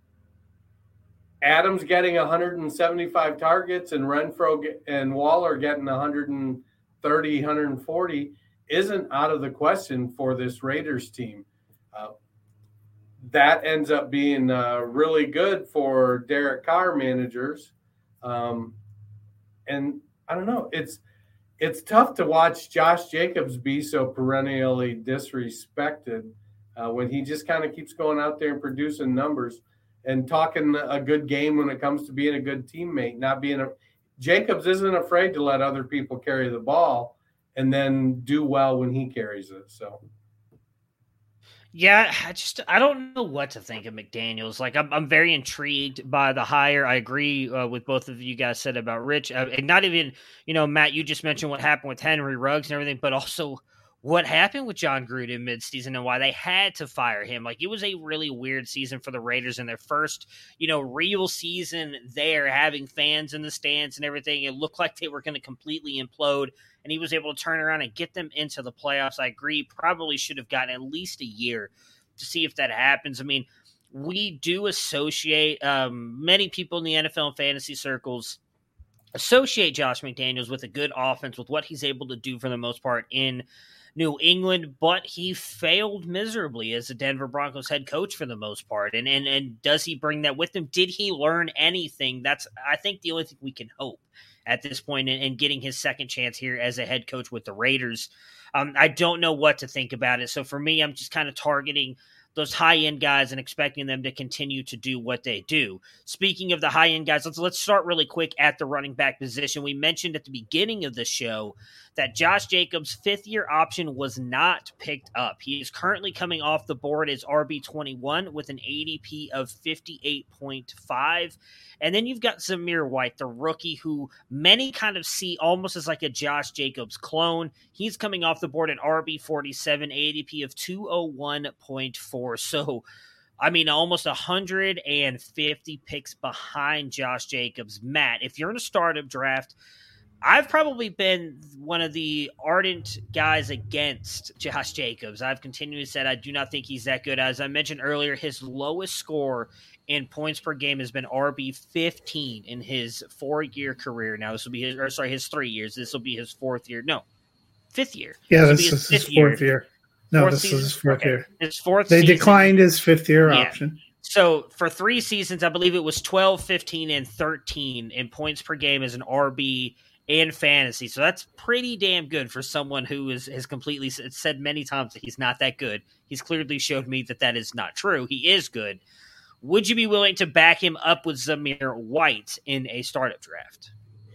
Adams getting one hundred seventy-five targets and Renfrow and Waller getting one hundred thirty, one hundred forty isn't out of the question for this Raiders team. Uh, that ends up being uh, really good for Derek Carr managers. Um, and I don't know, it's, it's tough to watch Josh Jacobs be so perennially disrespected uh, when he just kind of keeps going out there and producing numbers and talking a good game when it comes to being a good teammate, not being a Jacobs isn't afraid to let other people carry the ball and then do well when he carries it. So. Yeah, I just I don't know what to think of McDaniels. Like, I'm I'm very intrigued by the hire. I agree uh, with both of you guys said about Rich, uh, and not even, you know, Matt, you just mentioned what happened with Henry Ruggs and everything, but also what happened with John Gruden midseason and why they had to fire him. Like, it was a really weird season for the Raiders in their first, you know, real season there, having fans in the stands and everything. It looked like they were going to completely implode, and he was able to turn around and get them into the playoffs. I agree, probably should have gotten at least a year to see if that happens. I mean, we do associate, um, many people in the N F L and fantasy circles associate Josh McDaniels with a good offense, with what he's able to do for the most part in New England, but he failed miserably as the Denver Broncos head coach for the most part. And, and, and does he bring that with him? Did he learn anything? That's, I think, the only thing we can hope at this point in, in getting his second chance here as a head coach with the Raiders. Um, I don't know what to think about it. So for me, I'm just kind of targeting those high-end guys and expecting them to continue to do what they do. Speaking of the high-end guys, let's let's start really quick at the running back position. We mentioned at the beginning of the show that Josh Jacobs' fifth-year option was not picked up. He is currently coming off the board as R B twenty-one with an A D P of fifty-eight point five. And then you've got Zamir White, the rookie, who many kind of see almost as like a Josh Jacobs clone. He's coming off the board at R B forty-seven, A D P of two oh one point four. So, I mean, almost one hundred fifty picks behind Josh Jacobs. Matt, if you're in a startup draft, I've probably been one of the ardent guys against Josh Jacobs. I've continually said I do not think he's that good. As I mentioned earlier, his lowest score in points per game has been R B fifteen in his four-year career. Now, this will be his, or sorry, his three years. This will be his fourth year. No, fifth year. Yeah, this, this this is his fourth year. year. No, fourth this season? is his fourth okay. year. His fourth They season. declined his fifth year yeah. option. So for three seasons, I believe it was twelve, fifteen, and thirteen in points per game as an R B in fantasy. So that's pretty damn good for someone who is, has completely said many times that he's not that good. He's clearly showed me that that is not true. He is good. Would you be willing to back him up with Zamir White in a startup draft?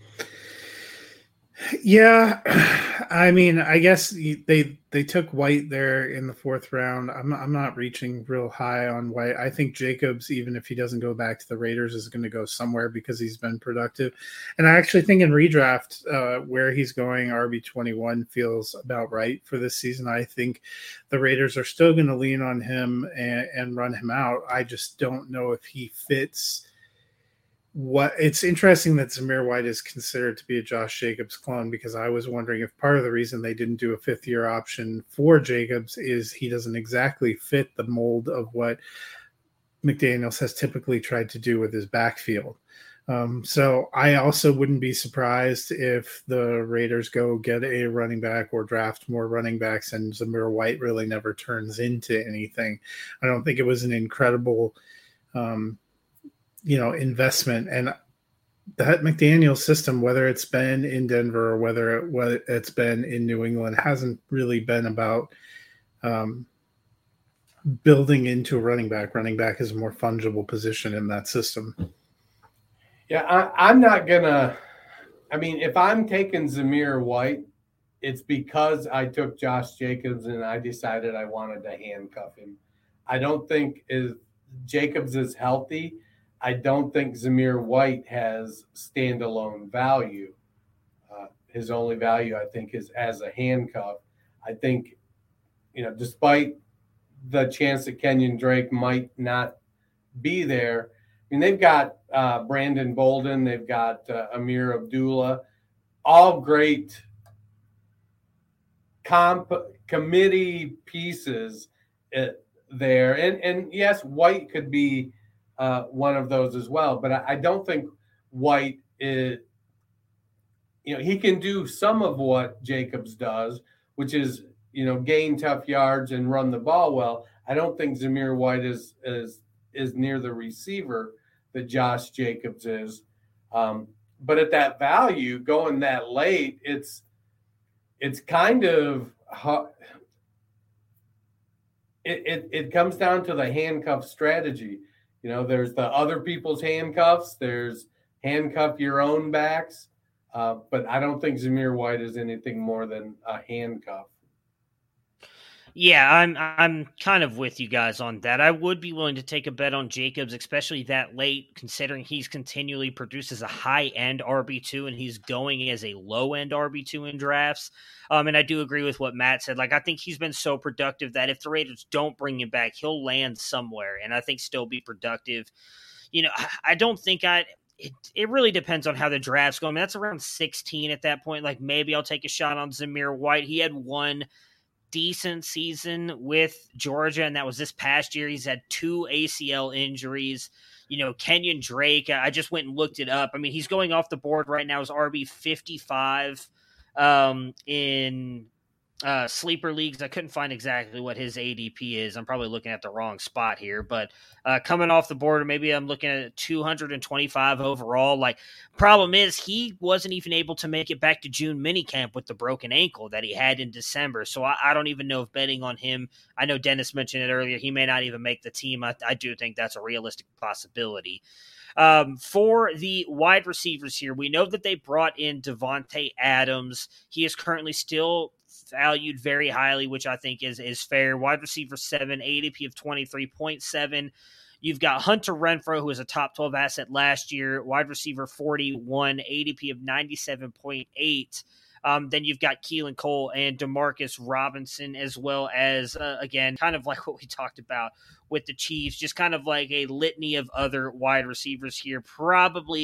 Yeah, I mean, I guess they they took White there in the fourth round. I'm I'm not reaching real high on White. I think Jacobs, even if he doesn't go back to the Raiders, is going to go somewhere because he's been productive. And I actually think in redraft, uh, where he's going, R B twenty-one feels about right for this season. I think the Raiders are still going to lean on him and, and run him out. I just don't know if he fits. What it's interesting that Zamir White is considered to be a Josh Jacobs clone, because I was wondering if part of the reason they didn't do a fifth year option for Jacobs is he doesn't exactly fit the mold of what McDaniels has typically tried to do with his backfield. Um, so I also wouldn't be surprised if the Raiders go get a running back or draft more running backs and Zamir White really never turns into anything. I don't think it was an incredible um, you know, investment. And that McDaniel system, whether it's been in Denver or whether, it, whether it's been in New England, hasn't really been about um, building into a running back. Running back is a more fungible position in that system. Yeah, I, I'm not going to – I mean, if I'm taking Zamir White, it's because I took Josh Jacobs and I decided I wanted to handcuff him. I don't think is Jacobs is healthy. I don't think Zamir White has standalone value. Uh, his only value, I think, is as a handcuff. I think, you know, despite the chance that Kenyon Drake might not be there, I mean, they've got uh, Brandon Bolden, they've got uh, Amir Abdullah, all great comp committee pieces uh, there. And, and yes, White could be Uh, one of those as well. But I, I don't think White is, you know, he can do some of what Jacobs does, which is, you know, gain tough yards and run the ball well. I don't think Zamir White is is is near the receiver that Josh Jacobs is. Um, but at that value, going that late, it's it's kind of it, it it comes down to the handcuff strategy. You know, there's the other people's handcuffs. There's handcuff your own backs. Uh, but I don't think Zamir White is anything more than a handcuff. Yeah, I'm I'm kind of with you guys on that. I would be willing to take a bet on Jacobs, especially that late, considering he's continually produced as a high-end R B two and he's going as a low-end R B two in drafts. Um, and I do agree with what Matt said. Like, I think he's been so productive that if the Raiders don't bring him back, he'll land somewhere and I think still be productive. You know, I don't think I'd It, it really depends on how the draft's going. I mean, that's around sixteen at that point. Like, maybe I'll take a shot on Zamir White. He had one decent season with Georgia, and that was this past year. He's had two A C L injuries. You know, Kenyon Drake, I just went and looked it up. I mean, he's going off the board right now as R B fifty-five um, in uh, sleeper leagues. I couldn't find exactly what his A D P is. I'm probably looking at the wrong spot here, but uh, coming off the board, maybe I'm looking at two hundred twenty-five overall. Like, problem is he wasn't even able to make it back to June minicamp with the broken ankle that he had in December. So I, I don't even know if betting on him, I know Dennis mentioned it earlier, he may not even make the team. I, I do think that's a realistic possibility. Um, for the wide receivers here, we know that they brought in Devontae Adams. He is currently still valued very highly, which I think is is fair. Wide receiver seven, A D P of twenty-three point seven. You've got Hunter Renfrow, who was a top twelve asset last year, wide receiver forty-one, A D P of ninety-seven point eight. Um, then you've got Keelan Cole and Demarcus Robinson, as well as, uh, again, kind of like what we talked about with the Chiefs, just kind of like a litany of other wide receivers here. Probably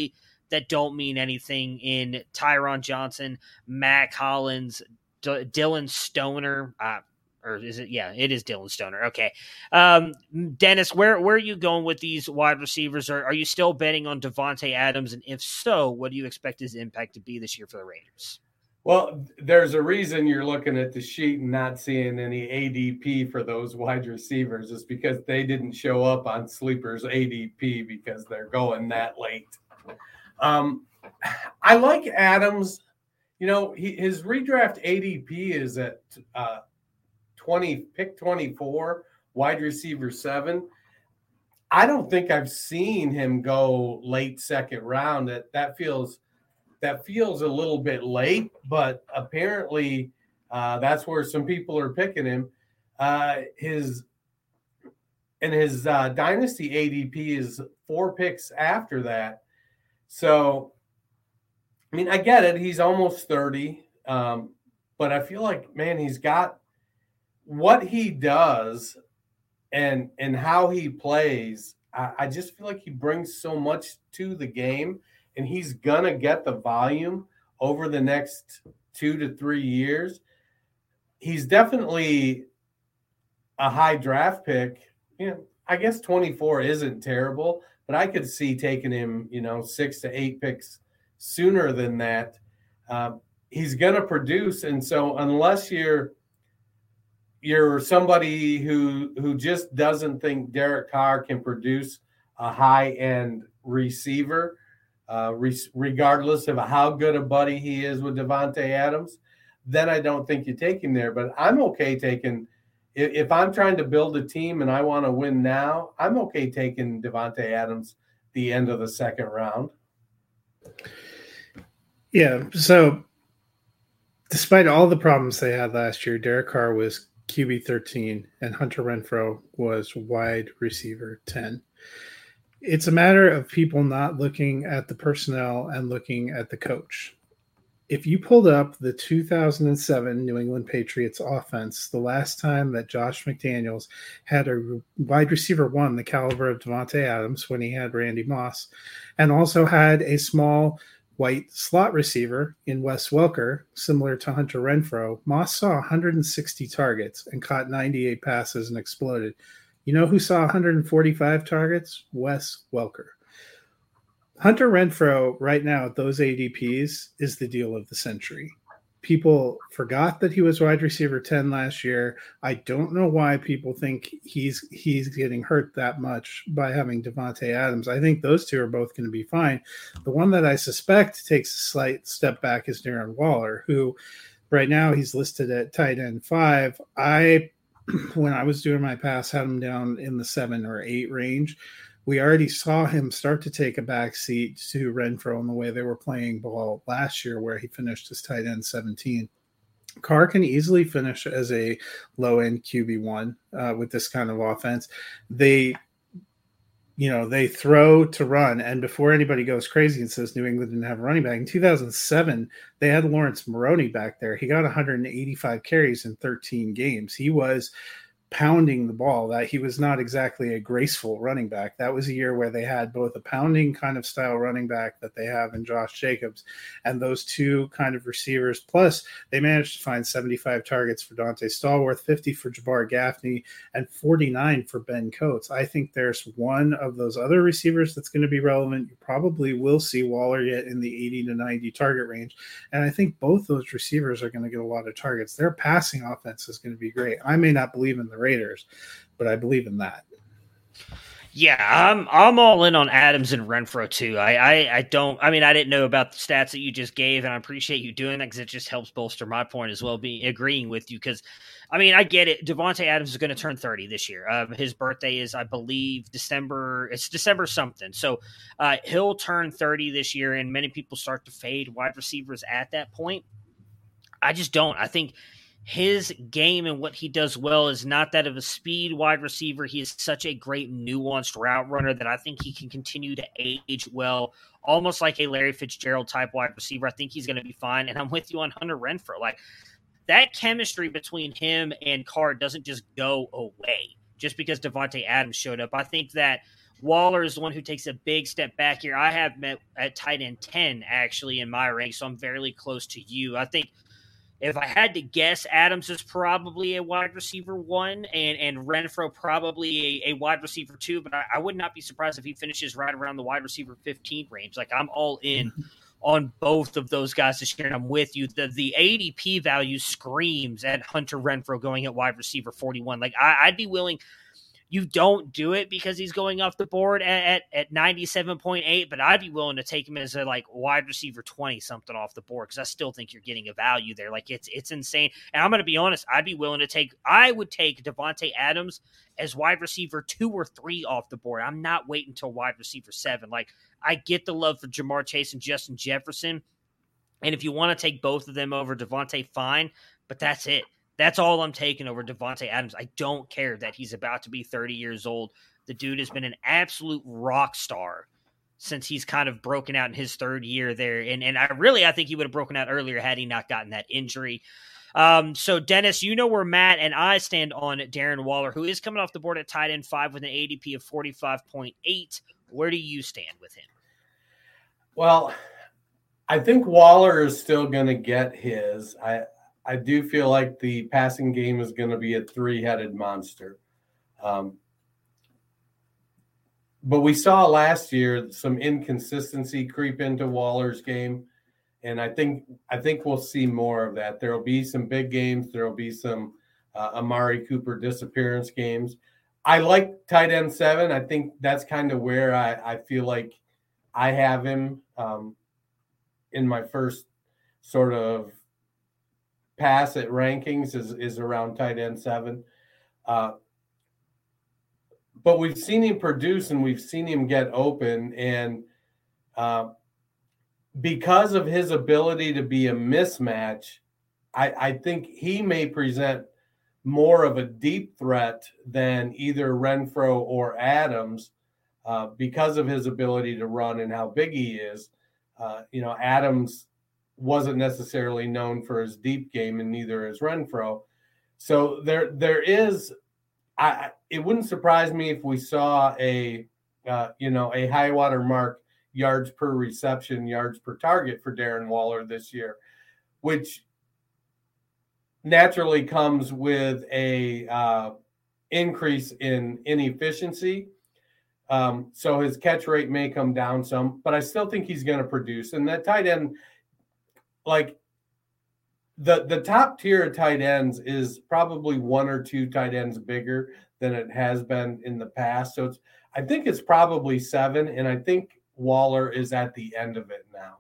that don't mean anything in Tyron Johnson, Mac Hollins, D- Dylan Stoner. Uh, or is it? Yeah, it is Dylan Stoner. Okay. Um, Dennis, where, where are you going with these wide receivers? Are, are you still betting on Davante Adams? And if so, what do you expect his impact to be this year for the Raiders? Well, there's a reason you're looking at the sheet and not seeing any A D P for those wide receivers. It's because they didn't show up on Sleeper's A D P because they're going that late. Um, I like Adams. You know, he, his redraft A D P is at uh, twenty, pick twenty-four, wide receiver seven. I don't think I've seen him go late second round. That that feels that feels a little bit late, but apparently uh, that's where some people are picking him. Uh, his and his uh, dynasty A D P is four picks after that. So, I mean, I get it. He's almost thirty, um, but I feel like, man, he's got what he does and and how he plays. I, I just feel like he brings so much to the game, and he's gonna get the volume over the next two to three years. He's definitely a high draft pick. You know, I guess twenty-four isn't terrible, but I could see taking him, you know, six to eight picks sooner than that. Uh, he's going to produce. And so unless you're, you're somebody who, who just doesn't think Derek Carr can produce a high end receiver, uh, re- regardless of how good a buddy he is with Davante Adams, then I don't think you take him there. But I'm okay taking, if, if I'm trying to build a team and I want to win now, I'm okay taking Davante Adams the end of the second round. Yeah. So despite all the problems they had last year, Derek Carr was Q B thirteen and Hunter Renfrow was wide receiver ten. It's a matter of people not looking at the personnel and looking at the coach. If you pulled up the two thousand seven New England Patriots offense, the last time that Josh McDaniels had a wide receiver one, the caliber of Davante Adams, when he had Randy Moss, and also had a small white slot receiver in Wes Welker, similar to Hunter Renfrow, Moss saw one hundred sixty targets and caught ninety-eight passes and exploded. You know who saw one hundred forty-five targets? Wes Welker. Hunter Renfrow right now at those A D Ps is the deal of the century. People forgot that he was wide receiver ten last year. I don't know why people think he's he's getting hurt that much by having Davante Adams. I think those two are both going to be fine. The one that I suspect takes a slight step back is Darren Waller, who right now he's listed at tight end five. I, when I was doing my pass, had him down in the seven or eight range. We already saw him start to take a back seat to Renfrow in the way they were playing ball last year, where he finished as tight end seventeen. Carr can easily finish as a low-end Q B one uh, with this kind of offense. They, you know, they throw to run, and before anybody goes crazy and says New England didn't have a running back, in two thousand seven, they had Lawrence Maroney back there. He got one hundred eighty-five carries in thirteen games. He was pounding the ball. That he was not exactly a graceful running back. That was a year where they had both a pounding kind of style running back that they have in Josh Jacobs and those two kind of receivers. Plus, they managed to find seventy-five targets for Dante Stallworth, fifty for Jabbar Gaffney, and forty-nine for Ben Coates. I think there's one of those other receivers that's going to be relevant. You probably will see Waller get in the eighty to ninety target range. And I think both those receivers are going to get a lot of targets. Their passing offense is going to be great. I may not believe in the Raiders, but I believe in that. Yeah, I'm I'm all in on Adams and Renfrow too. I, I I don't. I mean, I didn't know about the stats that you just gave, and I appreciate you doing that because it just helps bolster my point as well. Being agreeing with you because, I mean, I get it. Davante Adams is going to turn thirty this year. Uh, his birthday is, I believe, December. It's December something. So uh, he'll turn thirty this year, and many people start to fade wide receivers at that point. I just don't. I think his game and what he does well is not that of a speed wide receiver. He is such a great nuanced route runner that I think he can continue to age well, almost like a Larry Fitzgerald type wide receiver. I think he's going to be fine. And I'm with you on Hunter Renfrow. Like, that chemistry between him and Carr doesn't just go away just because Davante Adams showed up. I think that Waller is the one who takes a big step back here. I have met at tight end ten, actually, in my rank, so I'm fairly close to you. I think if I had to guess, Adams is probably a wide receiver one, and, and Renfrow probably a, a wide receiver two, but I, I would not be surprised if he finishes right around the wide receiver fifteen range. Like, I'm all in on both of those guys this year, and I'm with you. The the A D P value screams at Hunter Renfrow going at wide receiver forty-one. Like, I, I'd be willing – you don't do it because he's going off the board at, at, at ninety-seven point eight, but I'd be willing to take him as a like wide receiver twenty-something off the board because I still think you're getting a value there. Like, it's it's insane. And I'm going to be honest, I'd be willing to take – I would take Davante Adams as wide receiver two or three off the board. I'm not waiting until wide receiver seven. Like, I get the love for Jamar Chase and Justin Jefferson, and if you want to take both of them over Davante, fine, but that's it. That's all I'm taking over Davante Adams. I don't care that he's about to be thirty years old. The dude has been an absolute rock star since he's kind of broken out in his third year there. And and I really, I think he would have broken out earlier had he not gotten that injury. Um, so, Dennis, you know where Matt and I stand on Darren Waller, who is coming off the board at tight end five with an A D P of forty-five point eight. Where do you stand with him? Well, I think Waller is still going to get his. I I do feel like the passing game is going to be a three-headed monster. Um, but we saw last year some inconsistency creep into Waller's game, and I think I think we'll see more of that. There will be some big games. There will be some uh, Amari Cooper disappearance games. I like tight end seven. I think that's kind of where I, I feel like I have him um, in my first sort of pass at rankings is, is around tight end seven. Uh, but we've seen him produce and we've seen him get open. And uh, because of his ability to be a mismatch, I, I think he may present more of a deep threat than either Renfrow or Adams uh, because of his ability to run and how big he is. Uh, you know, Adams wasn't necessarily known for his deep game, and neither is Renfrow. So there, there is. I. It wouldn't surprise me if we saw a, uh, you know, a high water mark yards per reception, yards per target for Darren Waller this year, which naturally comes with a uh, increase in inefficiency. Um, so his catch rate may come down some, but I still think he's going to produce. And that tight end. Like the the top tier of tight ends is probably one or two tight ends bigger than it has been in the past. So it's, I think it's probably seven, and I think Waller is at the end of it now.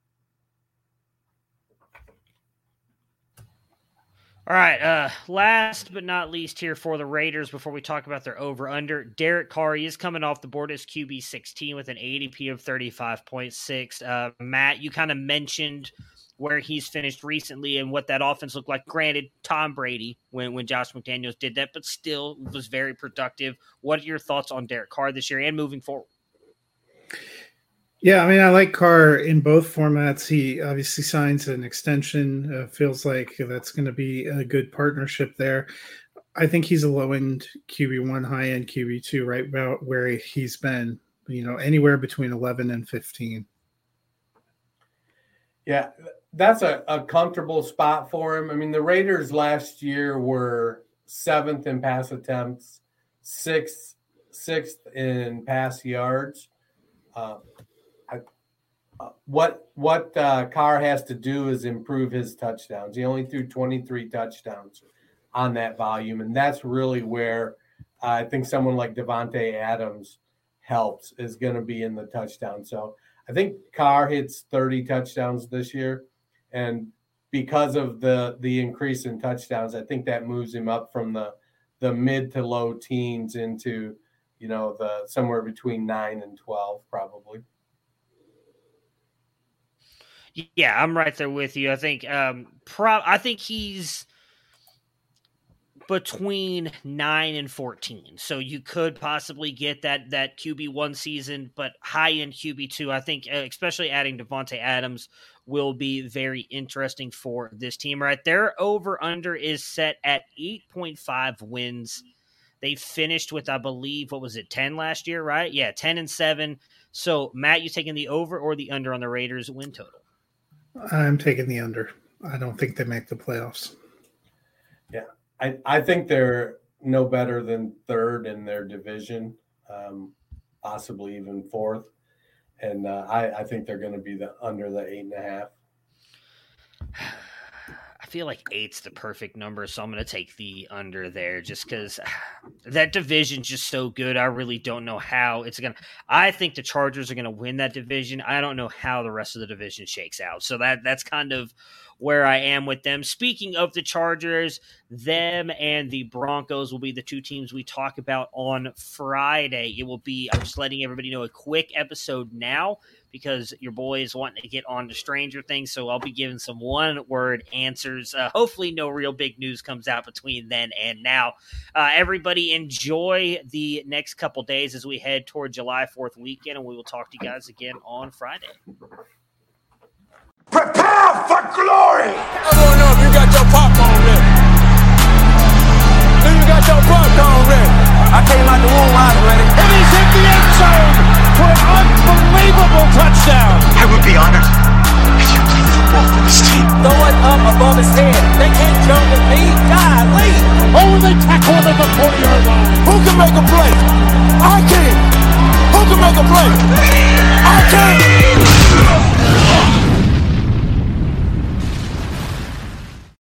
All right, uh, last but not least here for the Raiders before we talk about their over-under, Derek Carr, he is coming off the board as Q B sixteen with an A D P of thirty-five point six. Uh, Matt, you kind of mentioned where he's finished recently and what that offense looked like. Granted, Tom Brady, when, when Josh McDaniels did that, but still was very productive. What are your thoughts on Derek Carr this year and moving forward? Yeah, I mean, I like Carr in both formats. He obviously signs an extension. Uh, feels like that's going to be a good partnership there. I think he's a low-end Q B one, high-end Q B two, right about where he's been, you know, anywhere between eleven and fifteen. Yeah, that's a, a comfortable spot for him. I mean, the Raiders last year were seventh in pass attempts, sixth, sixth in pass yards. Uh, I, uh, what what uh, Carr has to do is improve his touchdowns. He only threw twenty-three touchdowns on that volume, and that's really where uh, I think someone like Davante Adams helps, is going to be in the touchdown. So I think Carr hits thirty touchdowns this year, and because of the the increase in touchdowns, I think that moves him up from the the mid to low teens into, you know, the somewhere between nine and twelve probably. Yeah, I'm right there with you. I think um, pro- I think he's between nine and fourteen. So you could possibly get that that Q B one season, but high-end Q B two, I think, uh, especially adding Davante Adams, will be very interesting for this team. Right, their over-under is set at eight point five wins. They finished with, I believe, what was it, ten last year, right? Yeah, ten and seven. So, Matt, you taking the over or the under on the Raiders win total? I'm taking the under. I don't think they make the playoffs. Yeah, I, I think they're no better than third in their division, um, possibly even fourth. And uh, I, I think they're going to be the under the eight and a half. I feel like eight's the perfect number, so I'm going to take the under there just because that division's just so good. I really don't know how it's going to – I think the Chargers are going to win that division. I don't know how the rest of the division shakes out. So that that's kind of where I am with them. Speaking of the Chargers, them and the Broncos will be the two teams we talk about on Friday. It will be – I'm just letting everybody know a quick episode now, because your boy is wanting to get on to Stranger Things, so I'll be giving some one-word answers. Uh, hopefully no real big news comes out between then and now. Uh, everybody enjoy the next couple days as we head toward July fourth weekend, and we will talk to you guys again on Friday. Prepare for glory! I don't know if you got your popcorn ready. If you got your popcorn ready. I came out the womb, I was ready. And he's hit the end zone for an unbelievable touchdown. I would be honored if you played football for this team. Throw it up above his head. They can't